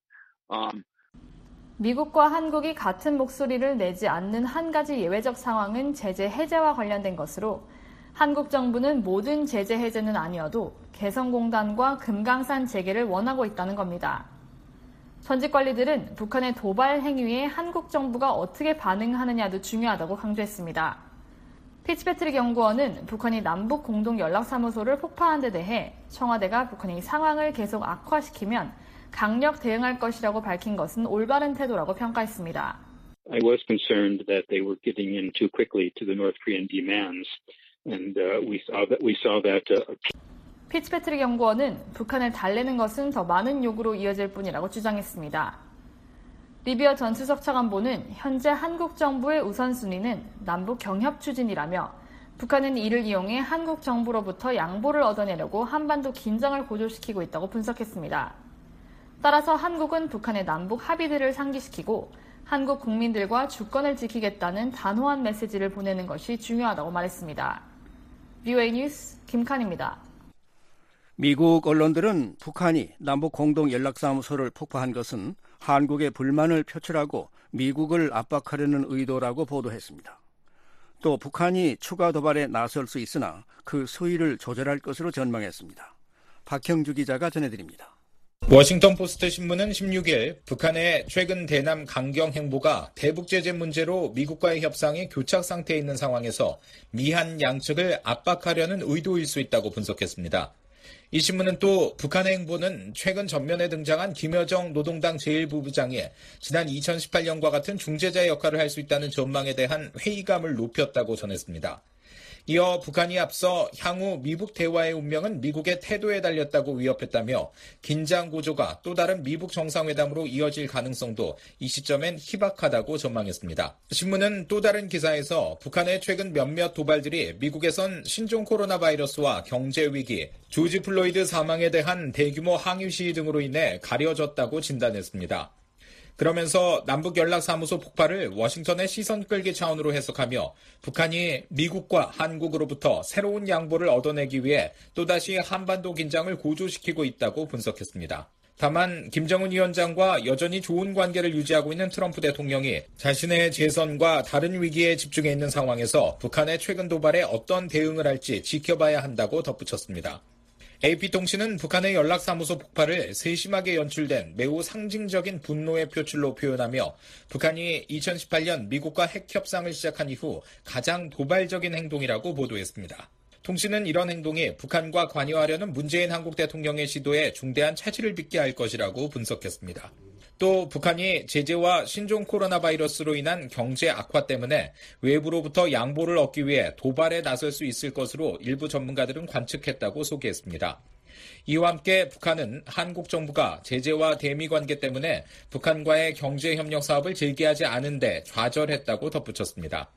미국과 한국이 같은 목소리를 내지 않는 한 가지 예외적 상황은 제재 해제와 관련된 것으로 한국 정부는 모든 제재 해제는 아니어도 개성공단과 금강산 재개를 원하고 있다는 겁니다. 전직 관리들은 북한의 도발 행위에 한국 정부가 어떻게 반응하느냐도 중요하다고 강조했습니다. 피츠패트릭 연구원은 북한이 남북 공동 연락사무소를 폭파한 데 대해 청와대가 북한이 상황을 계속 악화시키면 강력 대응할 것이라고 밝힌 것은 올바른 태도라고 평가했습니다. I was concerned that they were getting in too quickly to the North Korean demands, and we saw that. 피츠패트릭 연구원은 북한을 달래는 것은 더 많은 요구로 이어질 뿐이라고 주장했습니다. 리비아 전 수석 차관보는 현재 한국 정부의 우선순위는 남북 경협 추진이라며 북한은 이를 이용해 한국 정부로부터 양보를 얻어내려고 한반도 긴장을 고조시키고 있다고 분석했습니다. 따라서 한국은 북한의 남북 합의들을 상기시키고 한국 국민들과 주권을 지키겠다는 단호한 메시지를 보내는 것이 중요하다고 말했습니다. VOA 뉴스 김칸입니다. 미국 언론들은 북한이 남북 공동 연락사무소를 폭파한 것은 한국의 불만을 표출하고 미국을 압박하려는 의도라고 보도했습니다. 또 북한이 추가 도발에 나설 수 있으나 그 수위를 조절할 것으로 전망했습니다. 박형주 기자가 전해드립니다. 워싱턴 포스트 신문은 16일 북한의 최근 대남 강경 행보가 대북 제재 문제로 미국과의 협상이 교착 상태에 있는 상황에서 미한 양측을 압박하려는 의도일 수 있다고 분석했습니다. 이 신문은 또 북한의 행보는 최근 전면에 등장한 김여정 노동당 제1부부장이 지난 2018년과 같은 중재자의 역할을 할 수 있다는 전망에 대한 회의감을 높였다고 전했습니다. 이어 북한이 앞서 향후 미북 대화의 운명은 미국의 태도에 달렸다고 위협했다며 긴장 고조가 또 다른 미북 정상회담으로 이어질 가능성도 이 시점엔 희박하다고 전망했습니다. 신문은 또 다른 기사에서 북한의 최근 몇몇 도발들이 미국에선 신종 코로나 바이러스와 경제 위기, 조지 플로이드 사망에 대한 대규모 항의 시위 등으로 인해 가려졌다고 진단했습니다. 그러면서 남북연락사무소 폭발을 워싱턴의 시선 끌기 차원으로 해석하며 북한이 미국과 한국으로부터 새로운 양보를 얻어내기 위해 또다시 한반도 긴장을 고조시키고 있다고 분석했습니다. 다만 김정은 위원장과 여전히 좋은 관계를 유지하고 있는 트럼프 대통령이 자신의 재선과 다른 위기에 집중해 있는 상황에서 북한의 최근 도발에 어떤 대응을 할지 지켜봐야 한다고 덧붙였습니다. AP통신은 북한의 연락사무소 폭발을 세심하게 연출된 매우 상징적인 분노의 표출로 표현하며 북한이 2018년 미국과 핵협상을 시작한 이후 가장 도발적인 행동이라고 보도했습니다. 통신은 이런 행동이 북한과 관여하려는 문재인 한국 대통령의 시도에 중대한 차질을 빚게 할 것이라고 분석했습니다. 또 북한이 제재와 신종 코로나 바이러스로 인한 경제 악화 때문에 외부로부터 양보를 얻기 위해 도발에 나설 수 있을 것으로 일부 전문가들은 관측했다고 소개했습니다. 이와 함께 북한은 한국 정부가 제재와 대미 관계 때문에 북한과의 경제협력 사업을 재개하지 않은 데 좌절했다고 덧붙였습니다.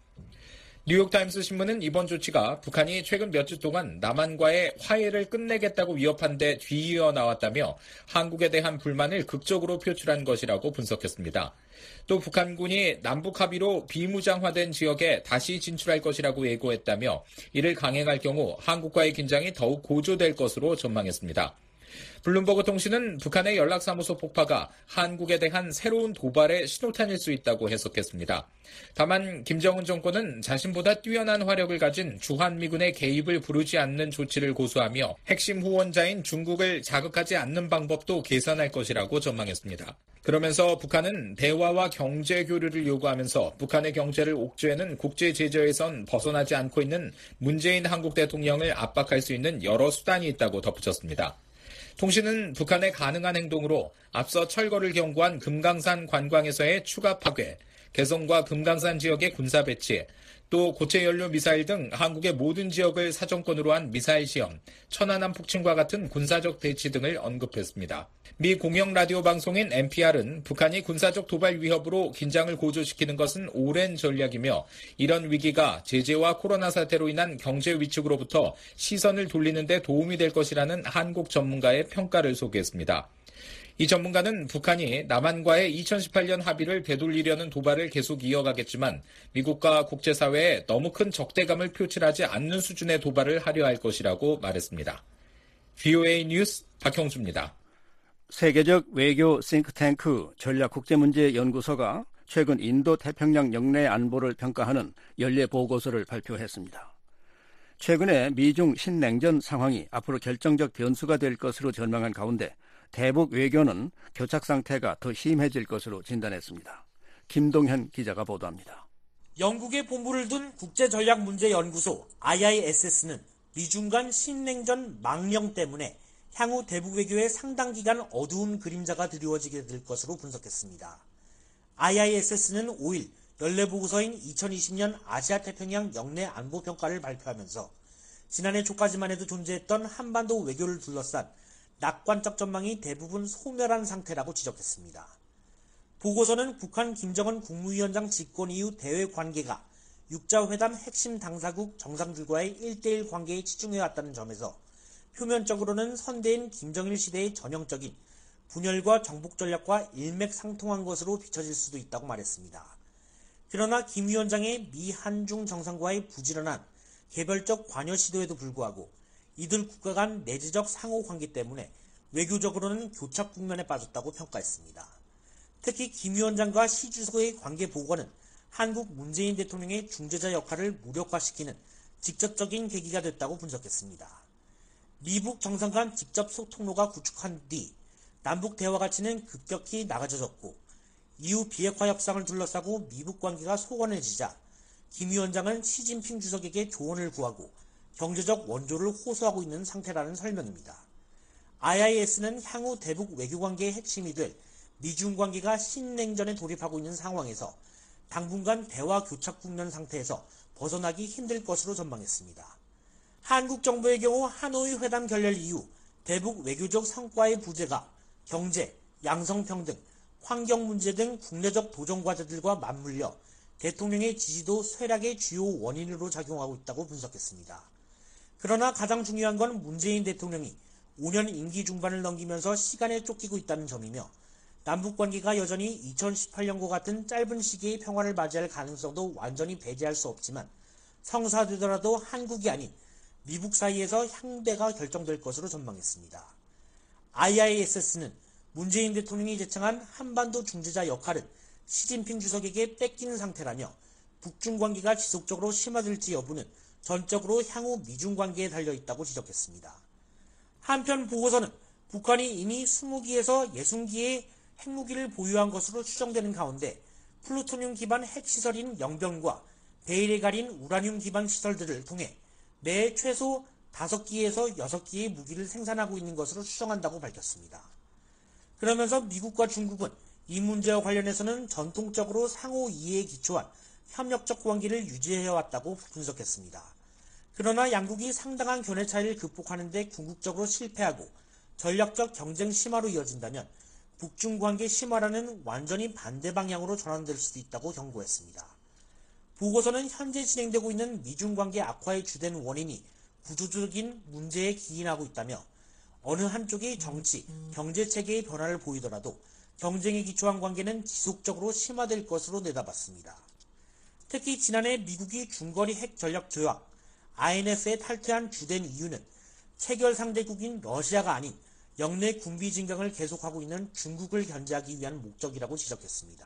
뉴욕타임스 신문은 이번 조치가 북한이 최근 몇 주 동안 남한과의 화해를 끝내겠다고 위협한 데 뒤이어 나왔다며 한국에 대한 불만을 극적으로 표출한 것이라고 분석했습니다. 또 북한군이 남북 합의로 비무장화된 지역에 다시 진출할 것이라고 예고했다며 이를 강행할 경우 한국과의 긴장이 더욱 고조될 것으로 전망했습니다. 블룸버그 통신은 북한의 연락사무소 폭파가 한국에 대한 새로운 도발의 신호탄일 수 있다고 해석했습니다. 다만 김정은 정권은 자신보다 뛰어난 화력을 가진 주한미군의 개입을 부르지 않는 조치를 고수하며 핵심 후원자인 중국을 자극하지 않는 방법도 계산할 것이라고 전망했습니다. 그러면서 북한은 대화와 경제 교류를 요구하면서 북한의 경제를 옥죄는 국제 제재에선 벗어나지 않고 있는 문재인 한국 대통령을 압박할 수 있는 여러 수단이 있다고 덧붙였습니다. 통신은 북한의 가능한 행동으로 앞서 철거를 경고한 금강산 관광에서의 추가 파괴, 개성과 금강산 지역의 군사 배치, 또 고체 연료 미사일 등 한국의 모든 지역을 사정권으로 한 미사일 시험, 천안함 폭침과 같은 군사적 대치 등을 언급했습니다. 미 공영 라디오 방송인 NPR은 북한이 군사적 도발 위협으로 긴장을 고조시키는 것은 오랜 전략이며 이런 위기가 제재와 코로나 사태로 인한 경제 위축으로부터 시선을 돌리는 데 도움이 될 것이라는 한국 전문가의 평가를 소개했습니다. 이 전문가는 북한이 남한과의 2018년 합의를 되돌리려는 도발을 계속 이어가겠지만 미국과 국제사회에 너무 큰 적대감을 표출하지 않는 수준의 도발을 하려 할 것이라고 말했습니다. VOA 뉴스 박형주입니다. 세계적 외교 싱크탱크 전략국제문제연구소가 최근 인도 태평양 영내 안보를 평가하는 연례 보고서를 발표했습니다. 최근에 미중 신냉전 상황이 앞으로 결정적 변수가 될 것으로 전망한 가운데 대북 외교는 교착 상태가 더 심해질 것으로 진단했습니다. 김동현 기자가 보도합니다. 영국에 본부를 둔 국제전략문제연구소 IISS는 미중 간 신냉전 망령 때문에 향후 대북 외교에 상당 기간 어두운 그림자가 드리워지게 될 것으로 분석했습니다. IISS는 5일 연례보고서인 2020년 아시아태평양 영내 안보평가를 발표하면서 지난해 초까지만 해도 존재했던 한반도 외교를 둘러싼 낙관적 전망이 대부분 소멸한 상태라고 지적했습니다. 보고서는 북한 김정은 국무위원장 집권 이후 대외 관계가 육자회담 핵심 당사국 정상들과의 1대1 관계에 치중해왔다는 점에서 표면적으로는 선대인 김정일 시대의 전형적인 분열과 정복 전략과 일맥상통한 것으로 비춰질 수도 있다고 말했습니다. 그러나 김 위원장의 미 한중 정상과의 부지런한 개별적 관여 시도에도 불구하고 이들 국가 간 내재적 상호관계 때문에 외교적으로는 교착 국면에 빠졌다고 평가했습니다. 특히 김 위원장과 시 주석의 관계 복원은 한국 문재인 대통령의 중재자 역할을 무력화시키는 직접적인 계기가 됐다고 분석했습니다. 미북 정상 간 직접 소통로가 구축한 뒤 남북 대화 가치는 급격히 나아졌고 이후 비핵화 협상을 둘러싸고 미북 관계가 소원해지자 김 위원장은 시진핑 주석에게 조언을 구하고 경제적 원조를 호소하고 있는 상태라는 설명입니다. IIS는 향후 대북 외교관계의 핵심이 될 미중 관계가 신냉전에 돌입하고 있는 상황에서 당분간 대화 교착 국면 상태에서 벗어나기 힘들 것으로 전망했습니다. 한국 정부의 경우 하노이 회담 결렬 이후 대북 외교적 성과의 부재가 경제, 양성평등, 환경 문제 등 국내적 도전 과제들과 맞물려 대통령의 지지도 쇠락의 주요 원인으로 작용하고 있다고 분석했습니다. 그러나 가장 중요한 건 문재인 대통령이 5년 임기 중반을 넘기면서 시간에 쫓기고 있다는 점이며 남북관계가 여전히 2018년과 같은 짧은 시기의 평화를 맞이할 가능성도 완전히 배제할 수 없지만 성사되더라도 한국이 아닌 미국 사이에서 향배가 결정될 것으로 전망했습니다. IISS는 문재인 대통령이 제청한 한반도 중재자 역할은 시진핑 주석에게 뺏긴 상태라며 북중 관계가 지속적으로 심화될지 여부는 전적으로 향후 미중 관계에 달려있다고 지적했습니다. 한편 보고서는 북한이 이미 20기에서 60기의 핵무기를 보유한 것으로 추정되는 가운데 플루토늄 기반 핵시설인 영변과 베일에 가린 우라늄 기반 시설들을 통해 매 최소 5기에서 6기의 무기를 생산하고 있는 것으로 추정한다고 밝혔습니다. 그러면서 미국과 중국은 이 문제와 관련해서는 전통적으로 상호 이해에 기초한 협력적 관계를 유지해왔다고 분석했습니다. 그러나 양국이 상당한 견해 차이를 극복하는 데 궁극적으로 실패하고 전략적 경쟁 심화로 이어진다면 북중 관계 심화라는 완전히 반대 방향으로 전환될 수도 있다고 경고했습니다. 보고서는 현재 진행되고 있는 미중 관계 악화의 주된 원인이 구조적인 문제에 기인하고 있다며 어느 한쪽이 정치, 경제 체계의 변화를 보이더라도 경쟁에 기초한 관계는 지속적으로 심화될 것으로 내다봤습니다. 특히 지난해 미국이 중거리 핵 전략 조약 INF에 탈퇴한 주된 이유는 체결 상대국인 러시아가 아닌 영내 군비 진강을 계속하고 있는 중국을 견제하기 위한 목적이라고 지적했습니다.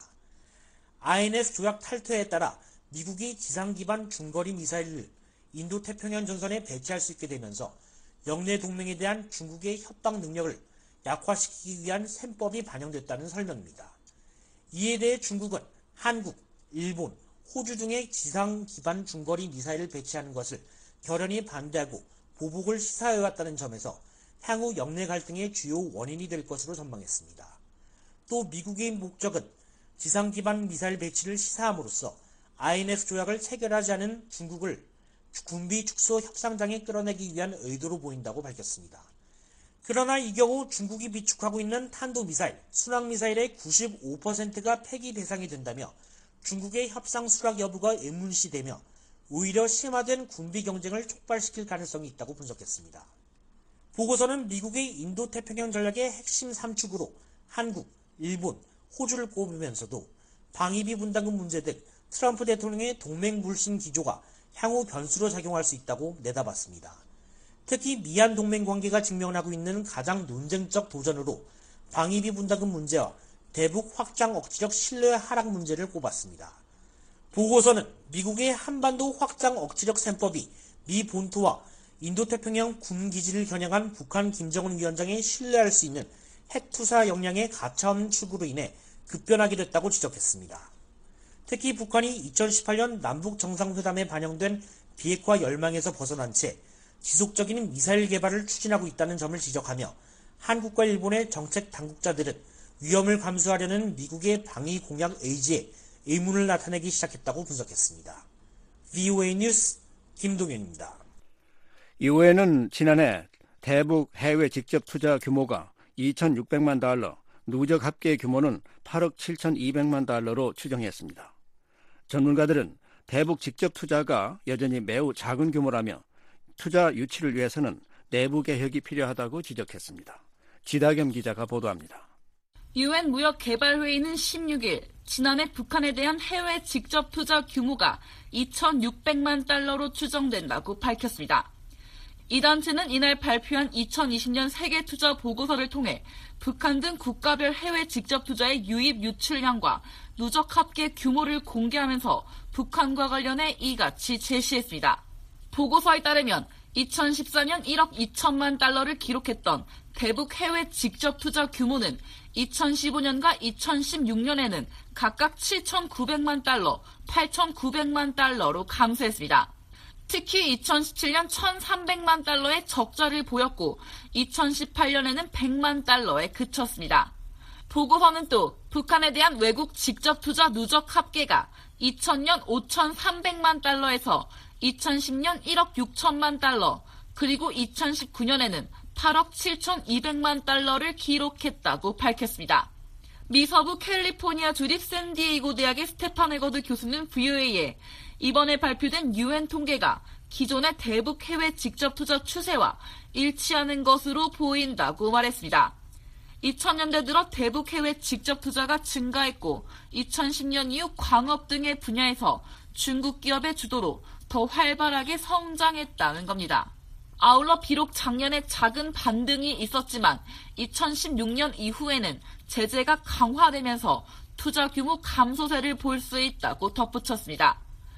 INF 조약 탈퇴에 따라 미국이 지상 기반 중거리 미사일을 인도태평양 전선에 배치할 수 있게 되면서 영내 동맹에 대한 중국의 협박 능력을 약화시키기 위한 셈법이 반영됐다는 설명입니다. 이에 대해 중국은 한국, 일본, 호주 등의 지상 기반 중거리 미사일을 배치하는 것을 결연히 반대하고 보복을 시사해왔다는 점에서 향후 영내 갈등의 주요 원인이 될 것으로 전망했습니다. 또 미국의 목적은 지상 기반 미사일 배치를 시사함으로써 INF 조약을 체결하지 않은 중국을 군비 축소 협상장에 끌어내기 위한 의도로 보인다고 밝혔습니다. 그러나 이 경우 중국이 비축하고 있는 탄도미사일, 순항미사일의 95%가 폐기 대상이 된다며 중국의 협상 수락 여부가 의문시되며 오히려 심화된 군비 경쟁을 촉발시킬 가능성이 있다고 분석했습니다. 보고서는 미국의 인도태평양 전략의 핵심 3축으로 한국, 일본, 호주를 꼽으면서도 방위비 분담금 문제 등 트럼프 대통령의 동맹 불신 기조가 향후 변수로 작용할 수 있다고 내다봤습니다. 특히 미한 동맹 관계가 직면하고 있는 가장 논쟁적 도전으로 방위비 분담금 문제와 대북 확장 억지력 신뢰 하락 문제를 꼽았습니다. 보고서는 미국의 한반도 확장 억지력 셈법이 미 본토와 인도태평양 군기지를 겨냥한 북한 김정은 위원장의 신뢰할 수 있는 핵투사 역량의 가차없는 추구로 인해 급변하게 됐다고 지적했습니다. 특히 북한이 2018년 남북 정상회담에 반영된 비핵화 열망에서 벗어난 채 지속적인 미사일 개발을 추진하고 있다는 점을 지적하며 한국과 일본의 정책 당국자들은 위험을 감수하려는 미국의 방위 공약 의지에 의문을 나타내기 시작했다고 분석했습니다. VOA 뉴스 김동현입니다. 이후에는 지난해 대북 해외 직접 투자 규모가 2,600만 달러, 누적 합계 규모는 8억 7,200만 달러로 추정했습니다. 전문가들은 대북 직접 투자가 여전히 매우 작은 규모라며 투자 유치를 위해서는 내부 개혁이 필요하다고 지적했습니다. 지다겸 기자가 보도합니다. UN 무역개발회의는 16일 지난해 북한에 대한 해외 직접 투자 규모가 2,600만 달러로 추정된다고 밝혔습니다. 이 단체는 이날 발표한 2020년 세계 투자 보고서를 통해 북한 등 국가별 해외 직접 투자의 유입 유출량과 누적 합계 규모를 공개하면서 북한과 관련해 이같이 제시했습니다. 보고서에 따르면 2014년 1억 2천만 달러를 기록했던 대북 해외 직접 투자 규모는 2015년과 2016년에는 각각 7,900만 달러, 8,900만 달러로 감소했습니다. 특히 2017년 1,300만 달러의 적자를 보였고 2018년에는 100만 달러에 그쳤습니다. 보고서는 또 북한에 대한 외국 직접 투자 누적 합계가 2000년 5,300만 달러에서 2010년 1억 6천만 달러, 그리고 2019년에는 8억 7,200만 달러를 기록했다고 밝혔습니다. 미서부 캘리포니아 주립 샌디에이고 대학의 스테판 에거드 교수는 VOA에 이번에 발표된 UN 통계가 기존의 대북 해외 직접 투자 추세와 일치하는 것으로 보인다고 말했습니다. 2000년대 들어 대북 해외 직접 투자가 증가했고 2010년 이후 광업 등의 분야에서 중국 기업의 주도로 더 활발하게 성장했다는 겁니다. 아울러 비록 작년에 작은 반등이 있었지만 2016년 이후에는 제재가 강화되면서 투자 규모 감소세를 볼 수 있다고 덧붙였습니다.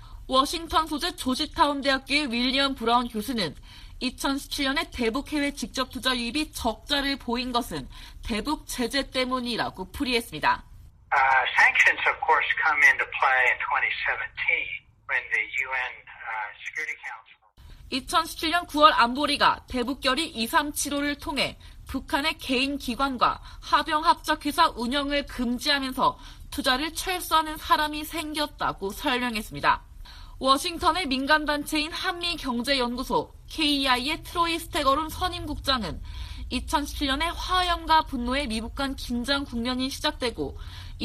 워싱턴 소재 조지타운 대학교의 윌리엄 브라운 교수는 2017년에 대북 해외 직접 투자 유입이 적자를 보인 것은 대북 제재 때문이라고 풀이했습니다. Sanctions, of course, come into play in 2017 when the UN Security Council 2017년 9월 안보리가 대북결의 237호를 통해 북한의 개인 기관과 하병합작회사 운영을 금지하면서 투자를 철수하는 사람이 생겼다고 설명했습니다. 워싱턴의 민간단체인 한미경제연구소 KEI의 트로이 스테거론 선임국장은 2017년에 화염과 분노의 미국 간 긴장 국면이 시작되고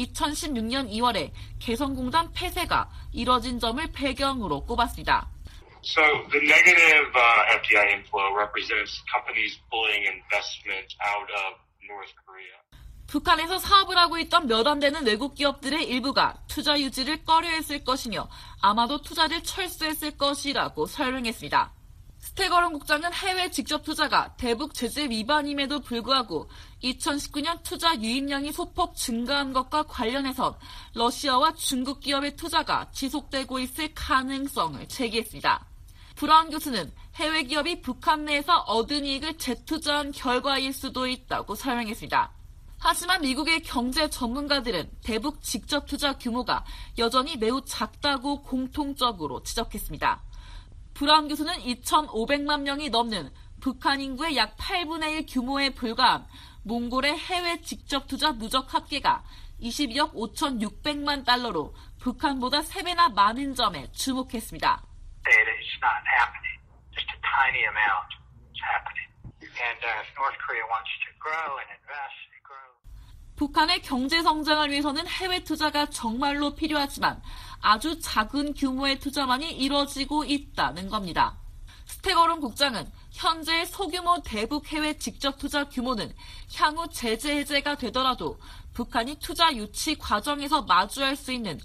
2016년 2월에 개성공단 폐쇄가 이뤄진 점을 배경으로 꼽았습니다. So the negative FDI inflow represents companies pulling investment out of North Korea. 북한에서 사업을 하고 있던 몇 안 되는 외국 기업들의 일부가 투자 유지를 꺼려했을 것이며 아마도 투자를 철수했을 것이라고 설명했습니다. 스테거론 국장은 해외 직접 투자가 대북 제재 위반임에도 불구하고 2019년 투자 유입량이 소폭 증가한 것과 관련해서 러시아와 중국 기업의 투자가 지속되고 있을 가능성을 제기했습니다. 브라운 교수는 해외 기업이 북한 내에서 얻은 이익을 재투자한 결과일 수도 있다고 설명했습니다. 하지만 미국의 경제 전문가들은 대북 직접 투자 규모가 여전히 매우 작다고 공통적으로 지적했습니다. 브라운 교수는 2,500만 명이 넘는 북한 인구의 약 8분의 1 규모에 불과한 몽골의 해외 직접 투자 누적 합계가 22억 5,600만 달러로 북한보다 3배나 많은 점에 주목했습니다. It's not happening. Just a tiny amount is happening. And if North Korea wants to grow and invest, it grows. 북한의 경제 성장을 위해서는 해외 투자가 정말로 필요하지만 아주 작은 규모의 투자만이 이뤄지고 있다는 겁니다. 스테거론 국장은 현재의 소규모 대북 해외 직접 투자 규모는 향후 제재 해제가 되더라도 북한이 투자 유치 과정에서 마주할 수 있는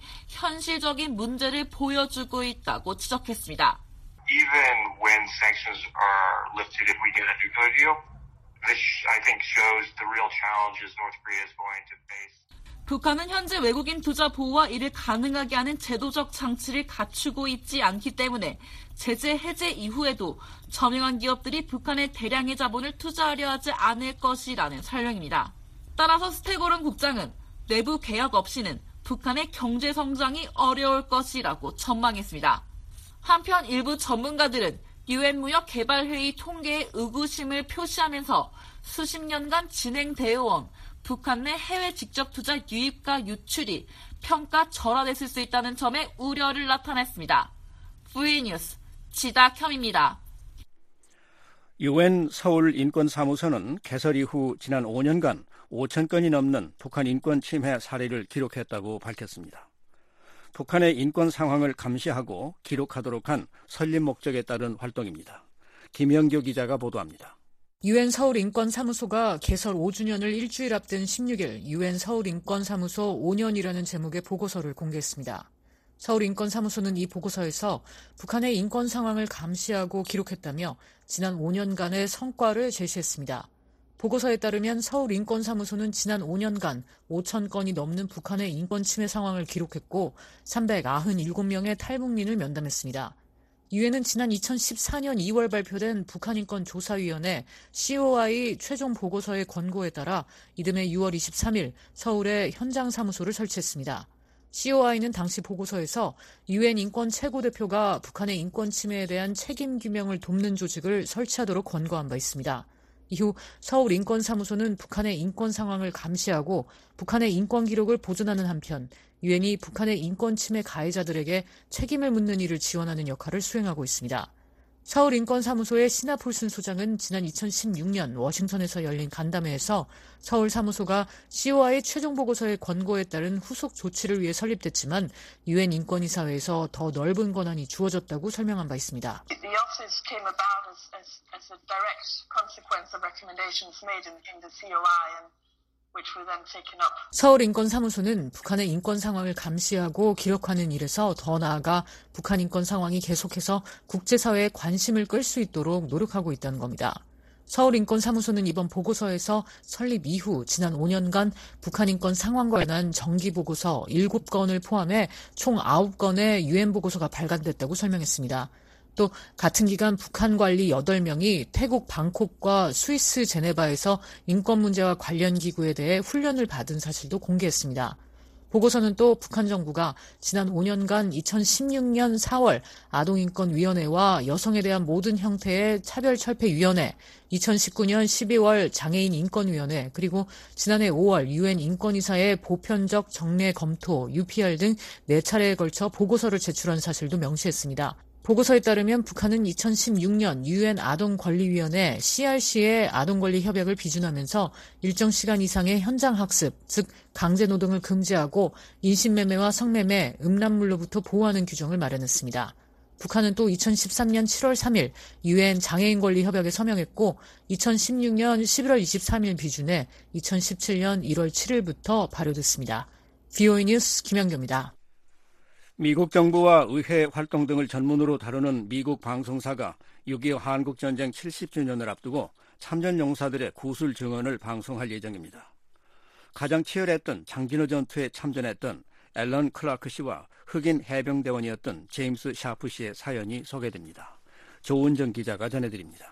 현실적인 문제를 보여주고 있다고 지적했습니다. Even when sanctions are lifted, if we get a nuclear deal, this I think shows the real challenges North Korea is going to face. 북한은 현재 외국인 투자 보호와 이를 가능하게 하는 제도적 장치를 갖추고 있지 않기 때문에 제재 해제 이후에도 저명한 기업들이 북한의 대량의 자본을 투자하려 하지 않을 것이라는 설명입니다. 따라서 스테고론 국장은 내부 개혁 없이는 북한의 경제 성장이 어려울 것이라고 전망했습니다. 한편 일부 전문가들은 UN 무역 개발회의 통계에 의구심을 표시하면서 수십 년간 진행되어 온 북한 내 해외 직접 투자 유입과 유출이 평가 절하됐을 수 있다는 점에 우려를 나타냈습니다. VOA 뉴스 지다켬입니다. UN 서울 인권사무소는 개설 이후 지난 5년간 5,000건이 넘는 북한 인권 침해 사례를 기록했다고 밝혔습니다. 북한의 인권 상황을 감시하고 기록하도록 한 설립 목적에 따른 활동입니다. 김영교 기자가 보도합니다. UN 서울인권사무소가 개설 5주년을 일주일 앞둔 16일 UN 서울인권사무소 5년이라는 제목의 보고서를 공개했습니다. 서울인권사무소는 이 보고서에서 북한의 인권 상황을 감시하고 기록했다며 지난 5년간의 성과를 제시했습니다. 보고서에 따르면 서울인권사무소는 지난 5년간 5,000건이 넘는 북한의 인권 침해 상황을 기록했고 397명의 탈북민을 면담했습니다. 유엔은 지난 2014년 2월 발표된 북한인권조사위원회 COI 최종 보고서의 권고에 따라 이듬해 6월 23일 서울에 현장 사무소를 설치했습니다. COI는 당시 보고서에서 유엔 인권 최고대표가 북한의 인권 침해에 대한 책임 규명을 돕는 조직을 설치하도록 권고한 바 있습니다. 이후 서울인권사무소는 북한의 인권 상황을 감시하고 북한의 인권 기록을 보존하는 한편 유엔이 북한의 인권 침해 가해자들에게 책임을 묻는 일을 지원하는 역할을 수행하고 있습니다. 서울인권사무소의 시나 폴슨 소장은 지난 2016년 워싱턴에서 열린 간담회에서 서울 사무소가 COI 최종 보고서의 권고에 따른 후속 조치를 위해 설립됐지만 유엔 인권이사회에서 더 넓은 권한이 주어졌다고 설명한 바 있습니다. The office came about as a direct consequence of recommendations made in the COI and 서울인권사무소는 북한의 인권 상황을 감시하고 기록하는 일에서 더 나아가 북한 인권 상황이 계속해서 국제사회의 관심을 끌 수 있도록 노력하고 있다는 겁니다. 서울인권사무소는 이번 보고서에서 설립 이후 지난 5년간 북한 인권 상황과 관한 정기보고서 7건을 포함해 총 9건의 유엔 보고서가 발간됐다고 설명했습니다. 또 같은 기간 북한 관리 8명이 태국 방콕과 스위스 제네바에서 인권 문제와 관련 기구에 대해 훈련을 받은 사실도 공개했습니다. 보고서는 또 북한 정부가 지난 5년간 2016년 4월 아동인권위원회와 여성에 대한 모든 형태의 차별철폐위원회, 2019년 12월 장애인 인권위원회, 그리고 지난해 5월 유엔 인권이사회 보편적 정례 검토, UPR 등 4차례에 걸쳐 보고서를 제출한 사실도 명시했습니다. 보고서에 따르면 북한은 2016년 유엔 아동권리위원회 CRC의 아동권리 협약을 비준하면서 일정 시간 이상의 현장 학습, 즉 강제노동을 금지하고 인신매매와 성매매, 음란물로부터 보호하는 규정을 마련했습니다. 북한은 또 2013년 7월 3일 유엔 장애인 권리 협약에 서명했고 2016년 11월 23일 비준해 2017년 1월 7일부터 발효됐습니다. VOA 뉴스 김현경입니다. 미국 정부와 의회 활동 등을 전문으로 다루는 미국 방송사가 6.25 한국전쟁 70주년을 앞두고 참전 용사들의 구술 증언을 방송할 예정입니다. 가장 치열했던 장진호 전투에 참전했던 앨런 클라크 씨와 흑인 해병대원이었던 제임스 샤프 씨의 사연이 소개됩니다. 조은정 기자가 전해드립니다.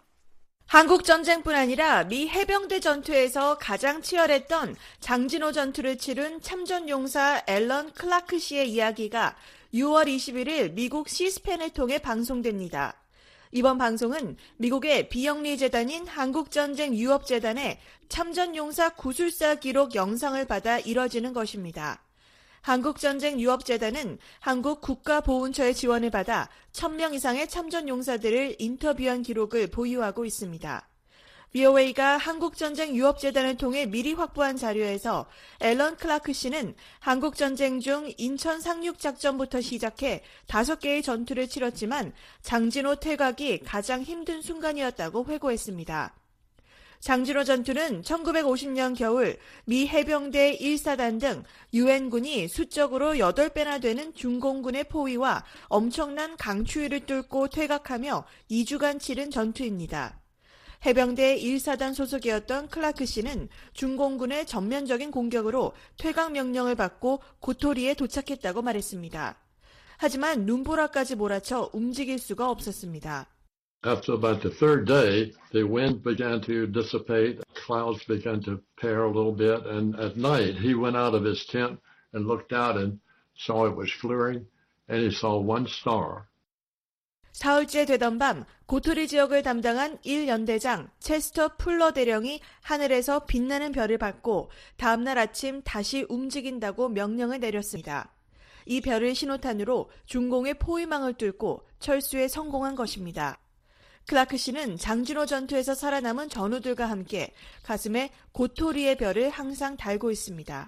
한국전쟁뿐 아니라 미 해병대 전투에서 가장 치열했던 장진호 전투를 치른 참전용사 앨런 클라크 씨의 이야기가 6월 21일 미국 시스펜을 통해 방송됩니다. 이번 방송은 미국의 비영리 재단인 한국전쟁 유업재단의 참전용사 구술사 기록 영상을 받아 이뤄지는 것입니다. 한국전쟁 유업재단은 한국 국가보훈처의 지원을 받아 1000명 이상의 참전용사들을 인터뷰한 기록을 보유하고 있습니다. VOA가 한국전쟁 유업재단을 통해 미리 확보한 자료에서 앨런 클라크 씨는 한국전쟁 중 인천 상륙작전부터 시작해 5개의 전투를 치렀지만 장진호 퇴각이 가장 힘든 순간이었다고 회고했습니다. 장진호 전투는 1950년 겨울 미 해병대 1사단 등 유엔군이 수적으로 8배나 되는 중공군의 포위와 엄청난 강추위를 뚫고 퇴각하며 2주간 치른 전투입니다. 해병대 1사단 소속이었던 클라크 씨는 중공군의 전면적인 공격으로 퇴각 명령을 받고 고토리에 도착했다고 말했습니다. 하지만 눈보라까지 몰아쳐 움직일 수가 없었습니다. After about the third day, the wind began to dissipate, clouds began to pair a little bit, and at night he went out of his tent and looked out and saw it was clearing, and he saw one star. 사흘째 되던 밤 고토리 지역을 담당한 1연대장 체스터 풀러 대령이 하늘에서 빛나는 별을 봤고 다음날 아침 다시 움직인다고 명령을 내렸습니다. 이 별을 신호탄으로 중공의 포위망을 뚫고 철수에 성공한 것입니다. 클라크 씨는 장진호 전투에서 살아남은 전우들과 함께 가슴에 고토리의 별을 항상 달고 있습니다.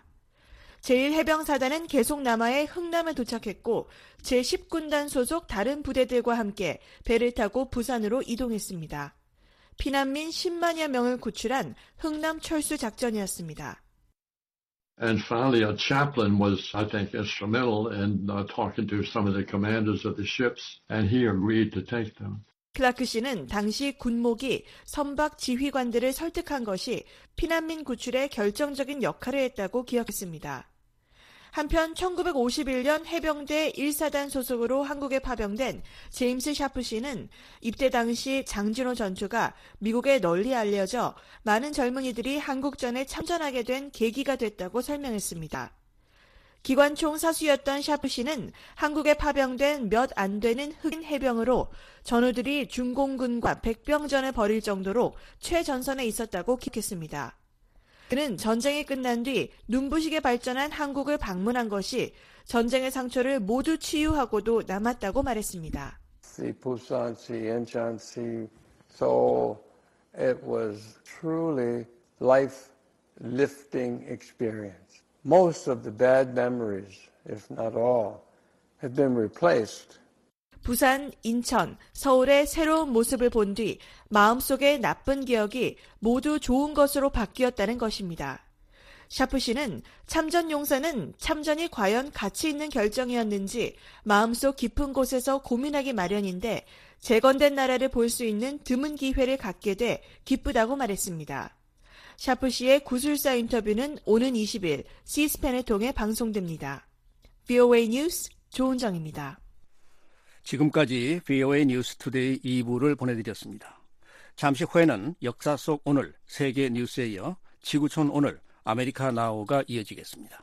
제1해병사단은 계속 남하의 흥남에 도착했고 제10군단 소속 다른 부대들과 함께 배를 타고 부산으로 이동했습니다. 피난민 10만여 명을 구출한 흥남 철수 작전이었습니다. And finally, a chaplain was, I think, instrumental in talking to some of the commanders of the ships, and he agreed to take them. 클라크 씨는 당시 군목이 선박 지휘관들을 설득한 것이 피난민 구출에 결정적인 역할을 했다고 기억했습니다. 한편 1951년 해병대 1사단 소속으로 한국에 파병된 제임스 샤프 씨는 입대 당시 장진호 전투가 미국에 널리 알려져 많은 젊은이들이 한국전에 참전하게 된 계기가 됐다고 설명했습니다. 기관총 사수였던 샤프 씨는 한국에 파병된 몇 안 되는 흑인 해병으로 전우들이 중공군과 백병전을 벌일 정도로 최전선에 있었다고 기록했습니다. 그는 전쟁이 끝난 뒤 눈부시게 발전한 한국을 방문한 것이 전쟁의 상처를 모두 치유하고도 남았다고 말했습니다. See Busan, see Incheon, see Seoul. It was truly life-lifting experience. Most of the bad memories, if not all, have been replaced. 부산, 인천, 서울의 새로운 모습을 본 뒤 마음속의 나쁜 기억이 모두 좋은 것으로 바뀌었다는 것입니다. 샤프 씨는 참전 용사는 참전이 과연 가치 있는 결정이었는지 마음속 깊은 곳에서 고민하기 마련인데 재건된 나라를 볼 수 있는 드문 기회를 갖게 돼 기쁘다고 말했습니다. 샤프 씨의 구술사 인터뷰는 오는 20일 C-SPAN을 통해 방송됩니다. VOA 뉴스 조은정입니다. 지금까지 VOA 뉴스 투데이 2부를 보내드렸습니다. 잠시 후에는 역사 속 오늘 세계 뉴스에 이어 지구촌 오늘 아메리카 나우가 이어지겠습니다.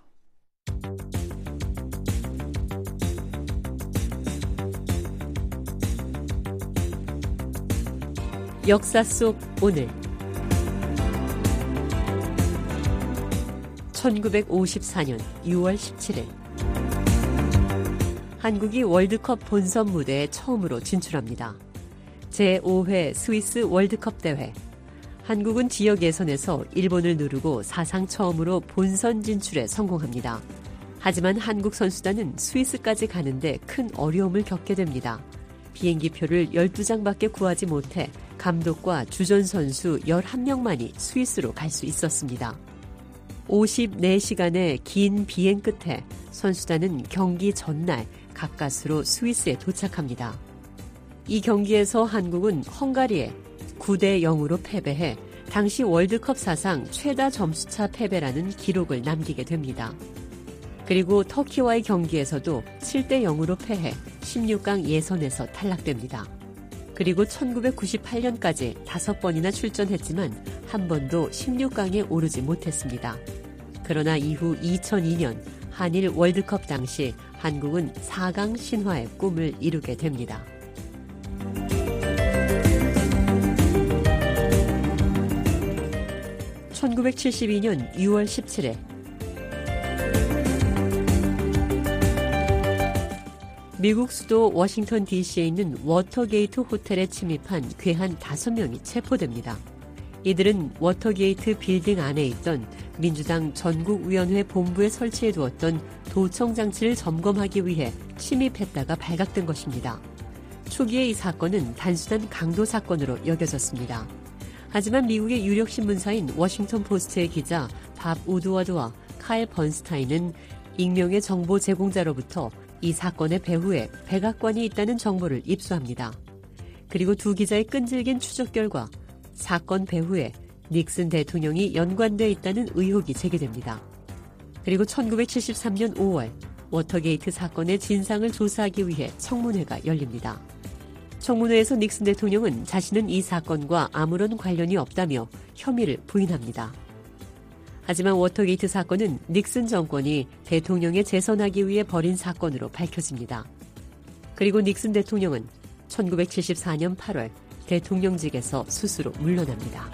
역사 속 오늘 1954년 6월 17일 한국이 월드컵 본선 무대에 처음으로 진출합니다. 제5회 스위스 월드컵 대회. 한국은 지역 예선에서 일본을 누르고 사상 처음으로 본선 진출에 성공합니다. 하지만 한국 선수단은 스위스까지 가는데 큰 어려움을 겪게 됩니다. 비행기표를 12장밖에 구하지 못해 감독과 주전 선수 11명만이 스위스로 갈 수 있었습니다. 54시간의 긴 비행 끝에 선수단은 경기 전날 가까스로 스위스에 도착합니다. 이 경기에서 한국은 헝가리에 9대0으로 패배해 당시 월드컵 사상 최다 점수차 패배라는 기록을 남기게 됩니다. 그리고 터키와의 경기에서도 7대0으로 패해 16강 예선에서 탈락됩니다. 그리고 1998년까지 5번이나 출전했지만 한 번도 16강에 오르지 못했습니다. 그러나 이후 2002년 한일 월드컵 당시 한국은 4강 신화의 꿈을 이루게 됩니다. (1972년 6월 17일) 미국 수도 워싱턴 DC에 있는 워터게이트 호텔에 침입한 괴한 5명이 체포됩니다. 이들은 워터게이트 빌딩 안에 있던 민주당 전국위원회 본부에 설치해두었던 도청 장치를 점검하기 위해 침입했다가 발각된 것입니다. 초기에 이 사건은 단순한 강도 사건으로 여겨졌습니다. 하지만 미국의 유력 신문사인 워싱턴 포스트의 기자 밥 우드워드와 카일 번스타인은 익명의 정보 제공자로부터 이 사건의 배후에 백악관이 있다는 정보를 입수합니다. 그리고 두 기자의 끈질긴 추적 결과 사건 배후에 닉슨 대통령이 연관돼 있다는 의혹이 제기됩니다. 그리고 1973년 5월 워터게이트 사건의 진상을 조사하기 위해 청문회가 열립니다. 청문회에서 닉슨 대통령은 자신은 이 사건과 아무런 관련이 없다며 혐의를 부인합니다. 하지만 워터게이트 사건은 닉슨 정권이 대통령에 재선하기 위해 벌인 사건으로 밝혀집니다. 그리고 닉슨 대통령은 1974년 8월 대통령직에서 스스로 물러납니다.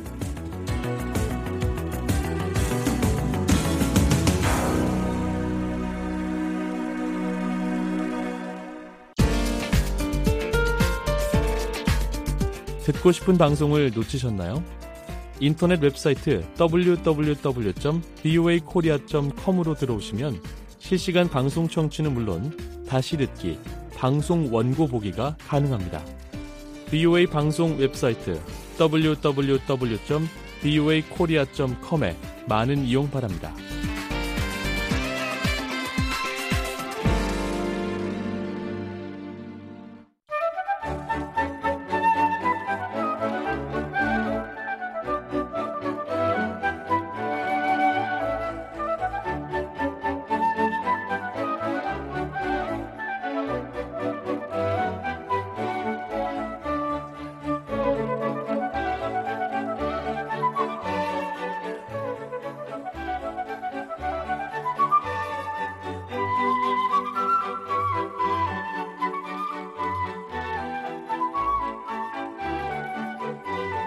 듣고 싶은 방송을 놓치셨나요? 인터넷 웹사이트 www.voakorea.com으로 들어오시면 실시간 방송 청취는 물론 다시 듣기, 방송 원고 보기가 가능합니다. VOA 방송 웹사이트 www.voakorea.com에 많은 이용 바랍니다.